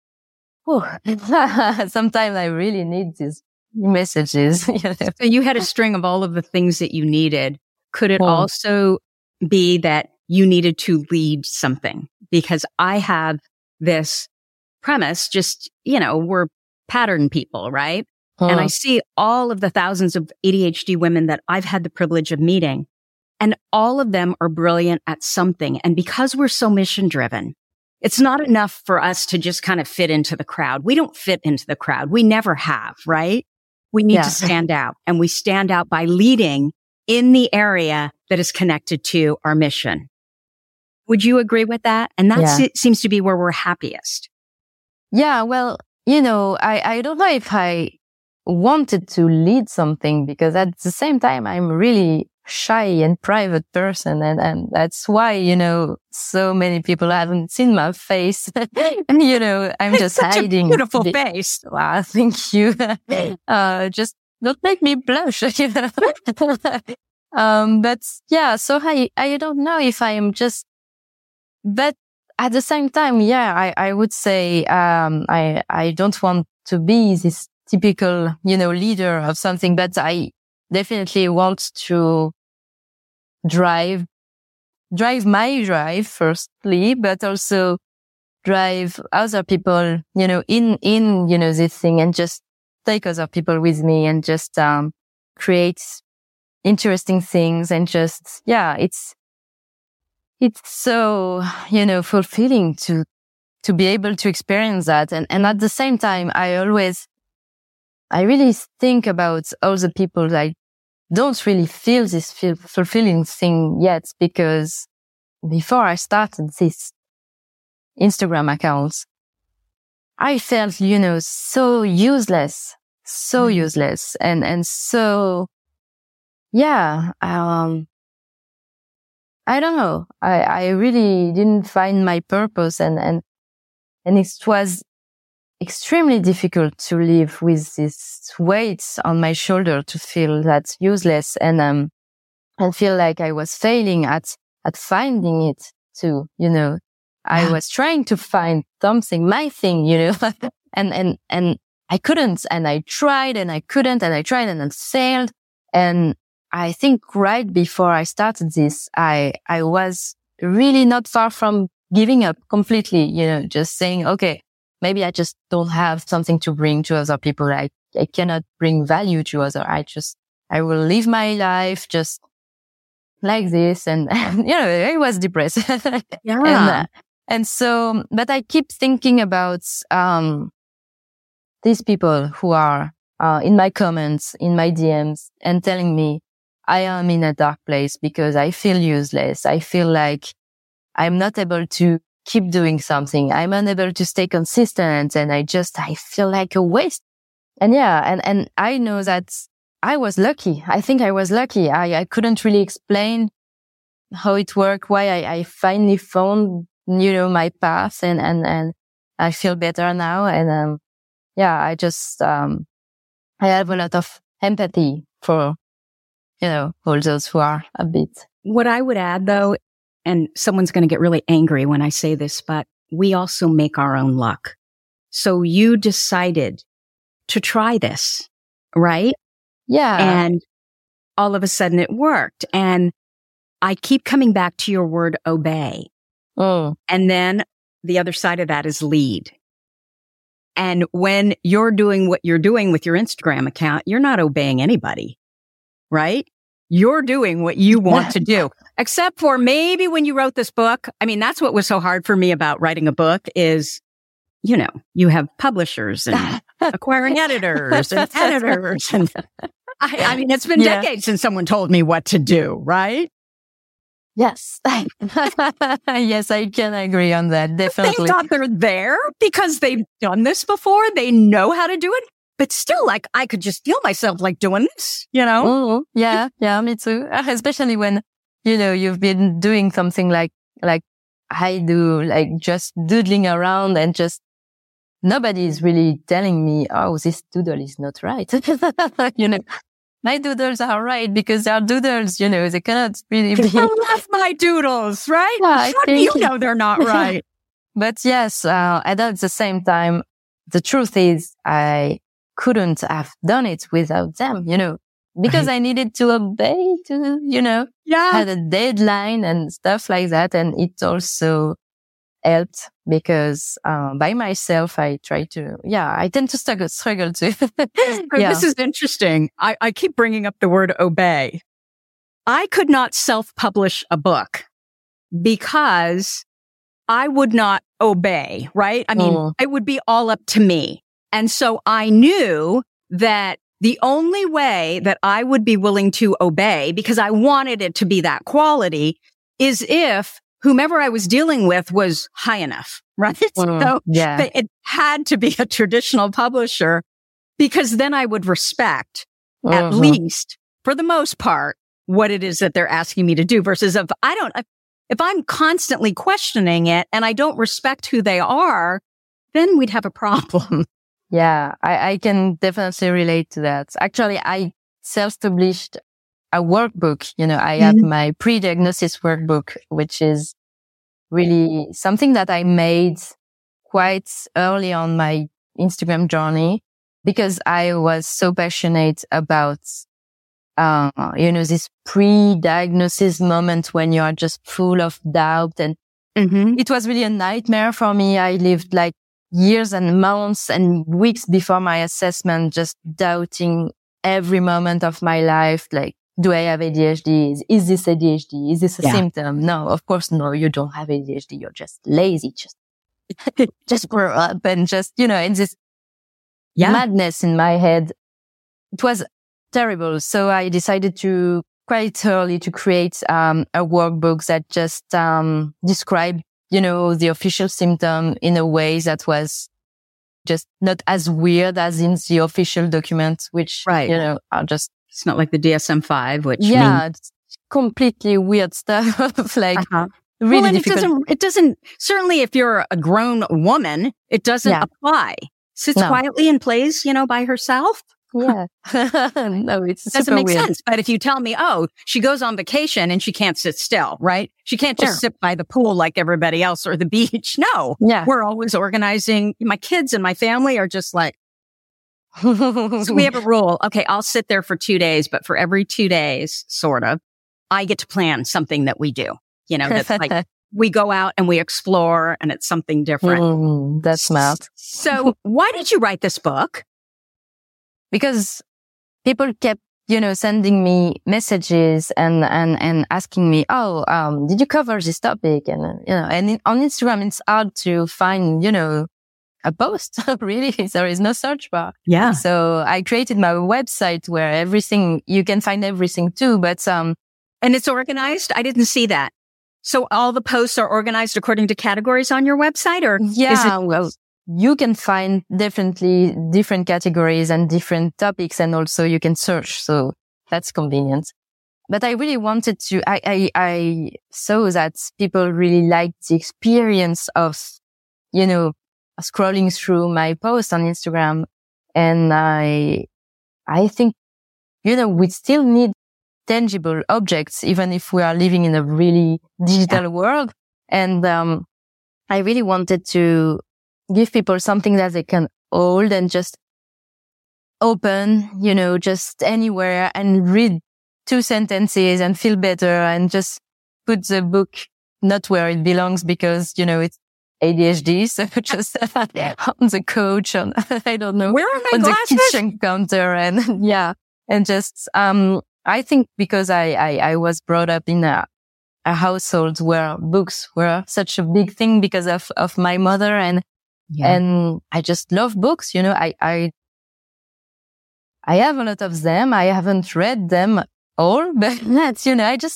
sometimes I really need these messages. So you had a string of all of the things that you needed. Could it also be that you needed to lead something? Because I have this premise, just, you know, we're pattern people, right? And I see all of the thousands of ADHD women that I've had the privilege of meeting, and all of them are brilliant at something. And because we're so mission driven, it's not enough for us to just kind of fit into the crowd. We don't fit into the crowd. We never have, right? We need to stand out, and we stand out by leading in the area that is connected to our mission. Would you agree with that? And that seems to be where we're happiest. Yeah, well, you know, I don't know if I wanted to lead something, because at the same time, I'm really shy and private person. And that's why, you know, so many people haven't seen my face. And, you know, I'm just hiding. A beautiful face. Wow, thank you. Just don't make me blush. But yeah, so I don't know if I am just, but at the same time, yeah, I would say, I don't want to be this typical, leader of something, but I definitely want to drive my drive firstly, but also drive other people, in, this thing, and just take other people with me and just, create interesting things, and just, yeah, it's so, fulfilling to be able to experience that. And at the same time, I really think about all the people that don't really feel this fulfilling thing yet, because before I started this Instagram account, I felt, so useless, and so, yeah, I don't know. I really didn't find my purpose, and it was extremely difficult to live with this weight on my shoulder, to feel that useless, and feel like I was failing at finding it too, I was trying to find something, my thing, and I couldn't, and I tried and I couldn't, and I tried and I failed. And I think right before I started this, I was really not far from giving up completely, just saying, okay, maybe I just don't have something to bring to other people. I cannot bring value to others. I will live my life just like this. And, I was depressed. Yeah. And so, but I keep thinking about, these people who are, in my comments, in my DMs, and telling me I am in a dark place because I feel useless. I feel like I'm not able to keep doing something. I'm unable to stay consistent, and I feel like a waste. And yeah, and I know that I was lucky. I think I was lucky. I couldn't really explain how it worked, why I finally found, my path, and I feel better now. And, yeah, I just, I have a lot of empathy for, all those who are a bit. What I would add though, and someone's going to get really angry when I say this, but we also make our own luck. So you decided to try this, right? Yeah. And all of a sudden it worked. And I keep coming back to your word obey. Oh. And then the other side of that is lead. And when you're doing what you're doing with your Instagram account, you're not obeying anybody, right? You're doing what you want to do. Except for maybe when you wrote this book. I mean, that's what was so hard for me about writing a book is, you have publishers and acquiring editors and editors. And I mean, it's been decades since someone told me what to do, right? Yes. Yes, I can agree on that. Definitely. They thought they're there because they've done this before. They know how to do it. But still, like, I could just feel myself like doing this, Oh, yeah, me too. Especially when, you've been doing something like I do, like just doodling around, and just nobody is really telling me, oh, this doodle is not right. My doodles are right because they are doodles, they cannot really be. I love my doodles, right? Yeah, how do you know they're not right? But yes, and at the same time, the truth is I couldn't have done it without them, because I needed to obey, to, had a deadline and stuff like that. And it also helped because, by myself, I tend to struggle too. Yeah. This is interesting. I keep bringing up the word obey. I could not self-publish a book because I would not obey, right? I mean, it would be all up to me. And so I knew that the only way that I would be willing to obey, because I wanted it to be that quality, is if whomever I was dealing with was high enough, right? So it had to be a traditional publisher, because then I would respect, at least for the most part, what it is that they're asking me to do, versus if I'm constantly questioning it and I don't respect who they are, then we'd have a problem. Yeah, I can definitely relate to that. Actually, I self-published a workbook. I have my pre-diagnosis workbook, which is really something that I made quite early on my Instagram journey because I was so passionate about, this pre-diagnosis moment when you are just full of doubt. And it was really a nightmare for me. I lived like years and months and weeks before my assessment, just doubting every moment of my life. Like, do I have ADHD? Is this ADHD? Is this a symptom? No, of course, no, you don't have ADHD. You're just lazy. Just grow up and just, in this madness in my head. It was terrible. So I decided to quite early to create a workbook that just described, the official symptom in a way that was just not as weird as in the official documents, which, are just... It's not like the DSM-5, which it's completely weird stuff, like really difficult. It doesn't, certainly if you're a grown woman, it doesn't apply. Sits quietly and plays, by herself. Yeah. No, it doesn't make weird. sense. But if you tell me, she goes on vacation and she can't sit still, right? She can't just sit by the pool like everybody else or the beach. No. Yeah. We're always organizing. My kids and my family are just like, so we have a rule. Okay, I'll sit there for 2 days, but for every 2 days, sort of, I get to plan something that we do. That's like we go out and we explore and it's something different. That's smart. So why did you write this book? Because people kept, sending me messages and asking me, did you cover this topic? And, on Instagram, it's hard to find, a post. Really, there is no search bar. Yeah. So I created my website where you can find everything too, but, and it's organized. I didn't see that. So all the posts are organized according to categories on your website or? Yeah, well, you can find definitely different categories and different topics, and also you can search. So that's convenient. But I really wanted to, I saw that people really liked the experience of, scrolling through my posts on Instagram. And I think, we still need tangible objects, even if we are living in a really digital world. And, I really wanted to give people something that they can hold and just open, just anywhere and read 2 sentences and feel better and just put the book not where it belongs because, it's ADHD. So just on the couch, I don't know, where are my on glasses? The kitchen counter and and just, I think because I was brought up in a household where books were such a big thing because of my mother and I just love books. I have a lot of them. I haven't read them all, but that's,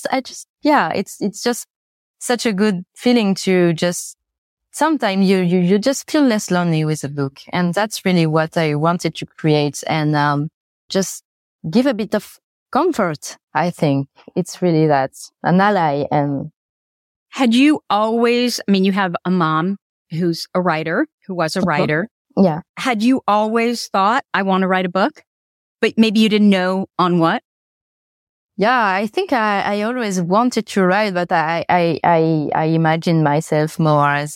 it's just such a good feeling to just sometimes you just feel less lonely with a book. And that's really what I wanted to create and, just give a bit of comfort. I think it's really that an ally. And had you always, you have a mom who was a writer. Yeah. Had you always thought, I want to write a book, but maybe you didn't know on what? Yeah, I think I always wanted to write, but I imagine myself more as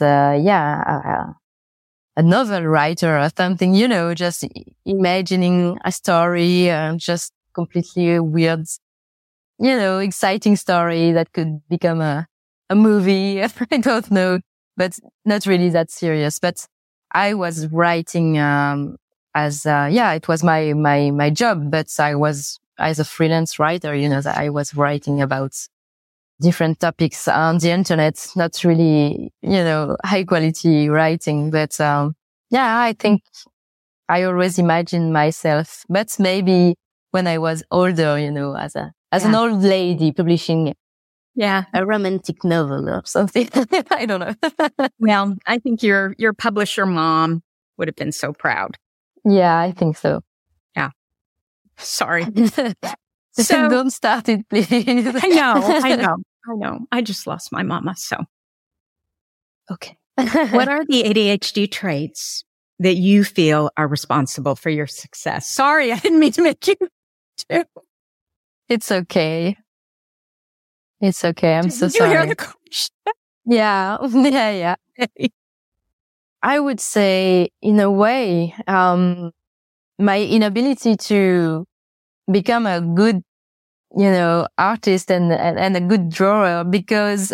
a novel writer or something, just imagining a story, just completely weird, exciting story that could become a movie. I don't know, but not really that serious. But I was writing, it was my job, but I was as a freelance writer, that I was writing about different topics on the internet, not really, high quality writing. But, I think I always imagined myself, but maybe when I was older, as an old lady publishing a romantic novel or something. I don't know. Well, I think your publisher mom would have been so proud. Yeah, I think so. Yeah. Sorry. So don't start it, please. I know. I just lost my mama. So, okay. What are the ADHD traits that you feel are responsible for your success? Sorry, I didn't mean to make you do. It's okay. It's okay. I'm so Did you hear sorry. the question? Yeah. Yeah. I would say, in a way, my inability to become a good, artist and a good drawer because,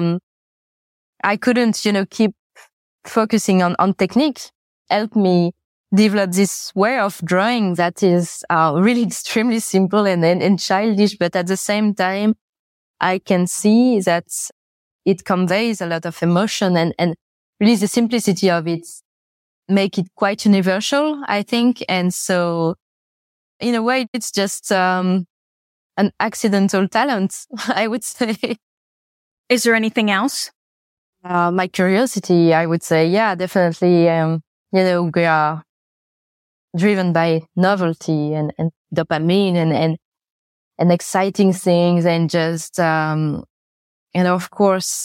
I couldn't, keep focusing on technique helped me develop this way of drawing that is, really extremely simple and childish, but at the same time, I can see that it conveys a lot of emotion and really the simplicity of it make it quite universal, I think. And so in a way, it's just, an accidental talent, I would say. Is there anything else? My curiosity, I would say, yeah, definitely. We are driven by novelty and dopamine and exciting things and just, of course,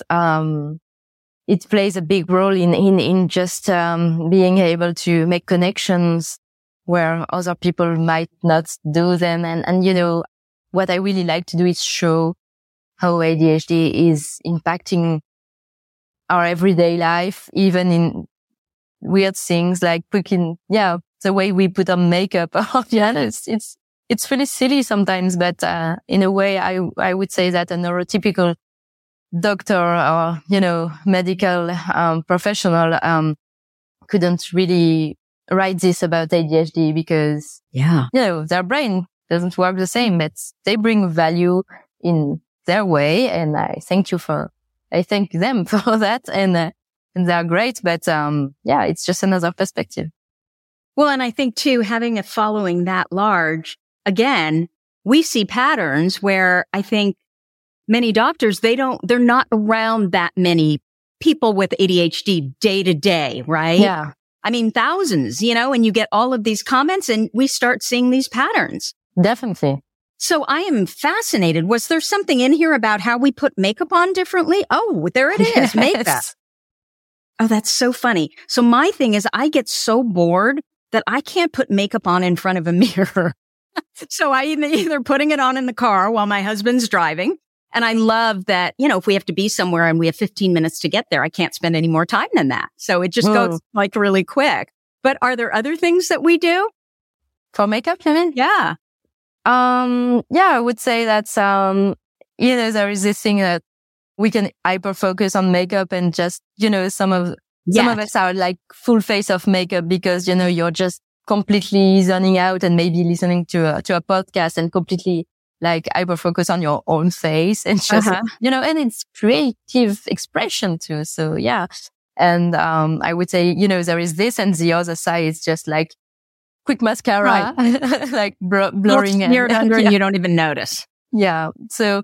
it plays a big role in just, being able to make connections where other people might not do them. And, what I really like to do is show how ADHD is impacting our everyday life, even in weird things like the way we put on makeup. It's really silly sometimes, but, in a way, I would say that a neurotypical doctor or, medical, professional, couldn't really write this about ADHD because, their brain doesn't work the same, but they bring value in their way. And I thank them for that. And they're great. But, it's just another perspective. Well, and I think too, having a following that large, again, we see patterns where I think many doctors, they're not around that many people with ADHD day to day, right? Yeah. I mean, thousands, and you get all of these comments and we start seeing these patterns. Definitely. So I am fascinated. Was there something in here about how we put makeup on differently? Oh, there it is. Yes. Makeup. Oh, that's so funny. So my thing is I get so bored that I can't put makeup on in front of a mirror. So I either putting it on in the car while my husband's driving. And I love that, if we have to be somewhere and we have 15 minutes to get there, I can't spend any more time than that. So it just goes like really quick. But are there other things that we do? For makeup, you mean? Yeah. I would say that, there is this thing that we can hyper focus on makeup and just, some of us are like full face of makeup because, you're just completely zoning out and maybe listening to a podcast and completely like hyper focus on your own face and just, and it's creative expression too. So yeah. And, I would say, there is this and the other side is just like quick mascara, like blurring and you don't even notice. Yeah. So,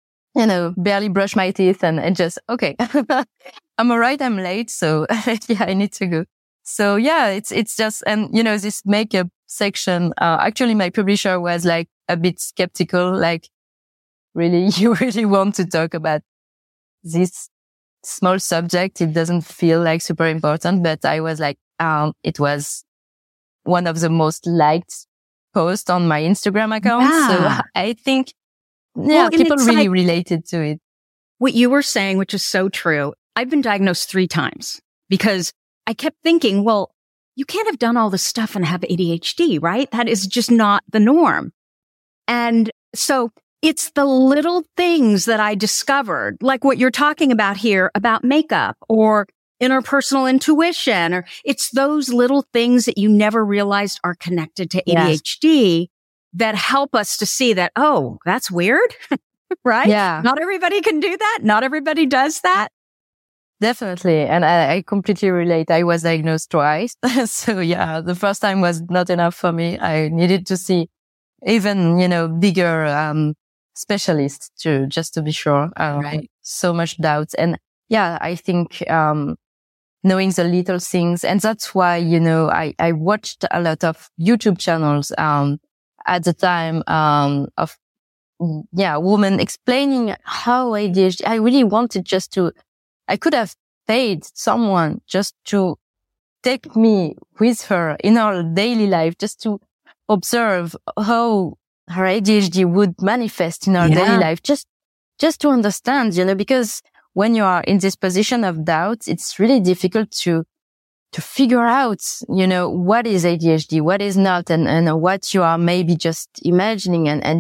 barely brush my teeth and just, okay, I'm all right. I'm late. So I need to go. So yeah, it's just, and this makeup section, actually my publisher was like a bit skeptical, like really, you really want to talk about this small subject? It doesn't feel like super important, but I was like, it was one of the most liked posts on my Instagram account. Yeah. So I think, people really related to it. What you were saying, which is so true. I've been diagnosed 3 times because I kept thinking, well, you can't have done all this stuff and have ADHD, right? That is just not the norm. And so it's the little things that I discovered, like what you're talking about here about makeup or interpersonal intuition, or it's those little things that you never realized are connected to ADHD that help us to see that, oh, that's weird, right? Yeah. Not everybody can do that. Not everybody does that. Definitely. And I completely relate. I was diagnosed twice. So yeah, the first time was not enough for me. I needed to see even, bigger, specialists just to be sure. Right. So much doubts. And yeah, I think, knowing the little things. And that's why, I watched a lot of YouTube channels, at the time, of, women explaining how ADHD, I really wanted I could have paid someone just to take me with her in our daily life, just to observe how our ADHD would manifest in our daily life. Just to understand, because when you are in this position of doubt, it's really difficult to figure out, what is ADHD, what is not, and what you are maybe just imagining. And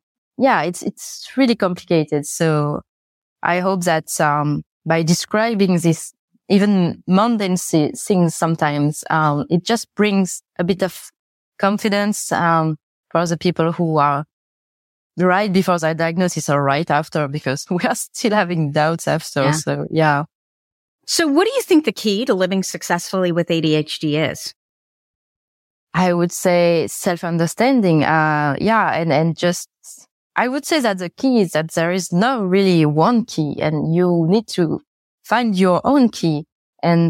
it's really complicated. So I hope that, by describing this even mundane things sometimes, it just brings a bit of confidence, for the people who are right before their diagnosis or right after, because we are still having doubts after. Yeah. So, yeah. So what do you think the key to living successfully with ADHD is? I would say self-understanding. And just, I would say that the key is that there is not really one key, and you need to find your own key. And,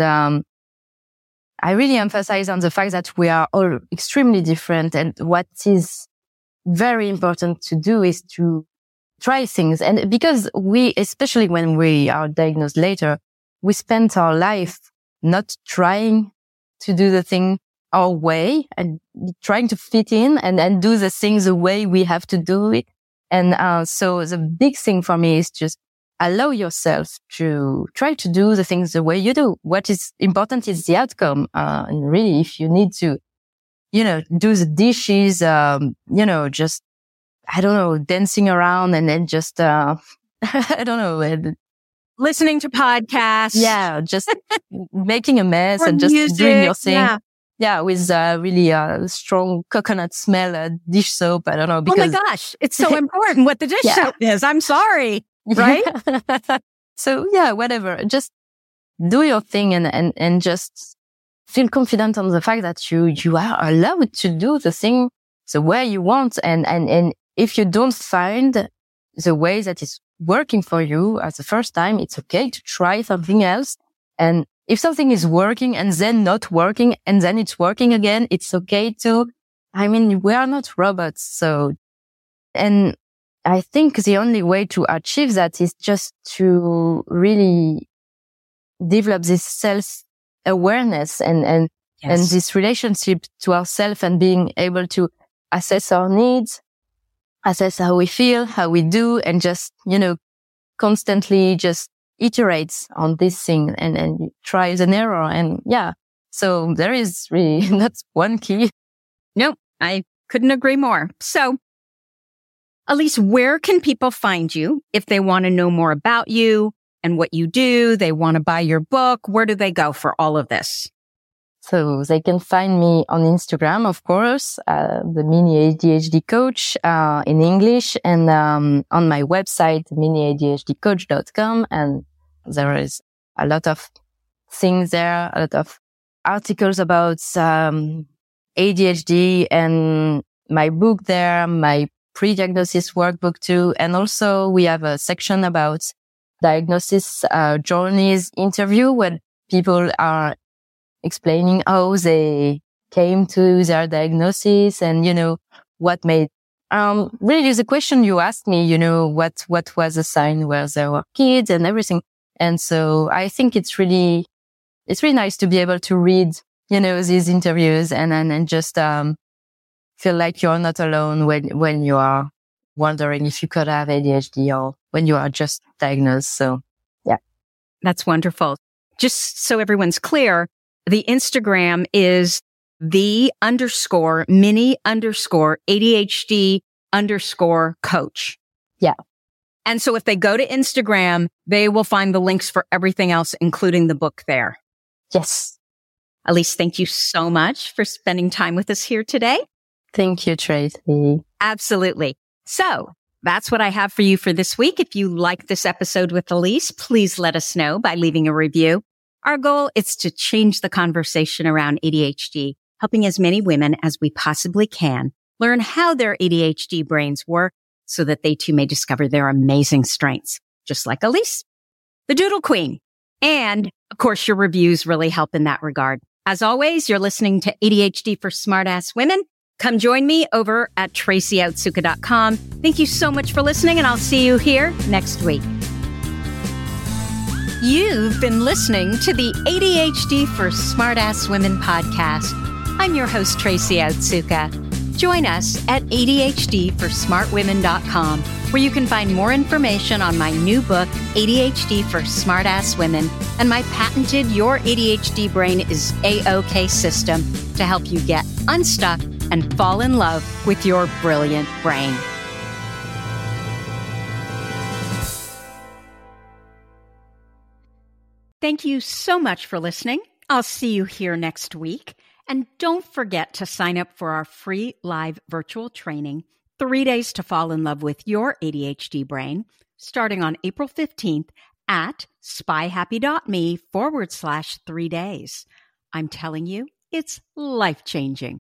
I really emphasize on the fact that we are all extremely different. And what is very important to do is to try things. And because especially when we are diagnosed later, we spend our life not trying to do the thing our way and trying to fit in and do the things the way we have to do it. And so the big thing for me is just allow yourself to try to do the things the way you do. What is important is the outcome. And really, if you need to, do the dishes, just, I don't know, dancing around and then just, I don't know, listening to podcasts. Yeah, just making a mess or and just music, doing your thing. Yeah. Yeah, with really strong coconut smell, dish soap. I don't know. Because, oh my gosh, it's so important what the dish soap is. I'm sorry. Right? So yeah, whatever. Just do your thing and just feel confident on the fact that you are allowed to do the thing the way you want. And if you don't find the way that is working for you at the first time, it's okay to try something else. And if something is working and then not working and then it's working again, it's okay too. I mean, we are not robots. So, and I think the only way to achieve that is just to really develop this self-awareness and this relationship to ourselves, and being able to assess our needs, assess how we feel, how we do, and just, constantly just iterate on this thing and trials and error. And yeah, so there is really not one key. No, I couldn't agree more. So, Elise, where can people find you if they want to know more about you and what you do? They want to buy your book. Where do they go for all of this? So they can find me on Instagram, of course, the Mini ADHD Coach, in English, and, on my website, miniadhdcoach.com. And there is a lot of things there, a lot of articles about, ADHD, and my book there, my pre-diagnosis workbook too. And also we have a section about diagnosis, journeys interview, where people are explaining how they came to their diagnosis and, what made, really the question you asked me, what was the sign where there were kids and everything. And so I think it's really nice to be able to read, these interviews and just, feel like you're not alone when you are wondering if you could have ADHD or when you are just diagnosed. So yeah. That's wonderful. Just so everyone's clear, the Instagram is the_mini_ADHD_coach. Yeah. And so if they go to Instagram, they will find the links for everything else, including the book there. Yes. Elise, thank you so much for spending time with us here today. Thank you, Tracy. Absolutely. So that's what I have for you for this week. If you like this episode with Elise, please let us know by leaving a review. Our goal is to change the conversation around ADHD, helping as many women as we possibly can learn how their ADHD brains work so that they too may discover their amazing strengths, just like Elise, the Doodle Queen. And of course, your reviews really help in that regard. As always, you're listening to ADHD for Smartass Women. Come join me over at TracyOutsuka.com. Thank you so much for listening, and I'll see you here next week. You've been listening to the ADHD for Smartass Women podcast. I'm your host, Tracy Outsuka. Join us at ADHDforsmartwomen.com, where you can find more information on my new book, ADHD for Smartass Women, and my patented Your ADHD Brain is A-OK system to help you get unstuck and fall in love with your brilliant brain. Thank you so much for listening. I'll see you here next week. And don't forget to sign up for our free live virtual training, 3 Days to Fall in Love with Your ADHD Brain, starting on April 15th at spyhappy.me/3 days. I'm telling you, it's life-changing.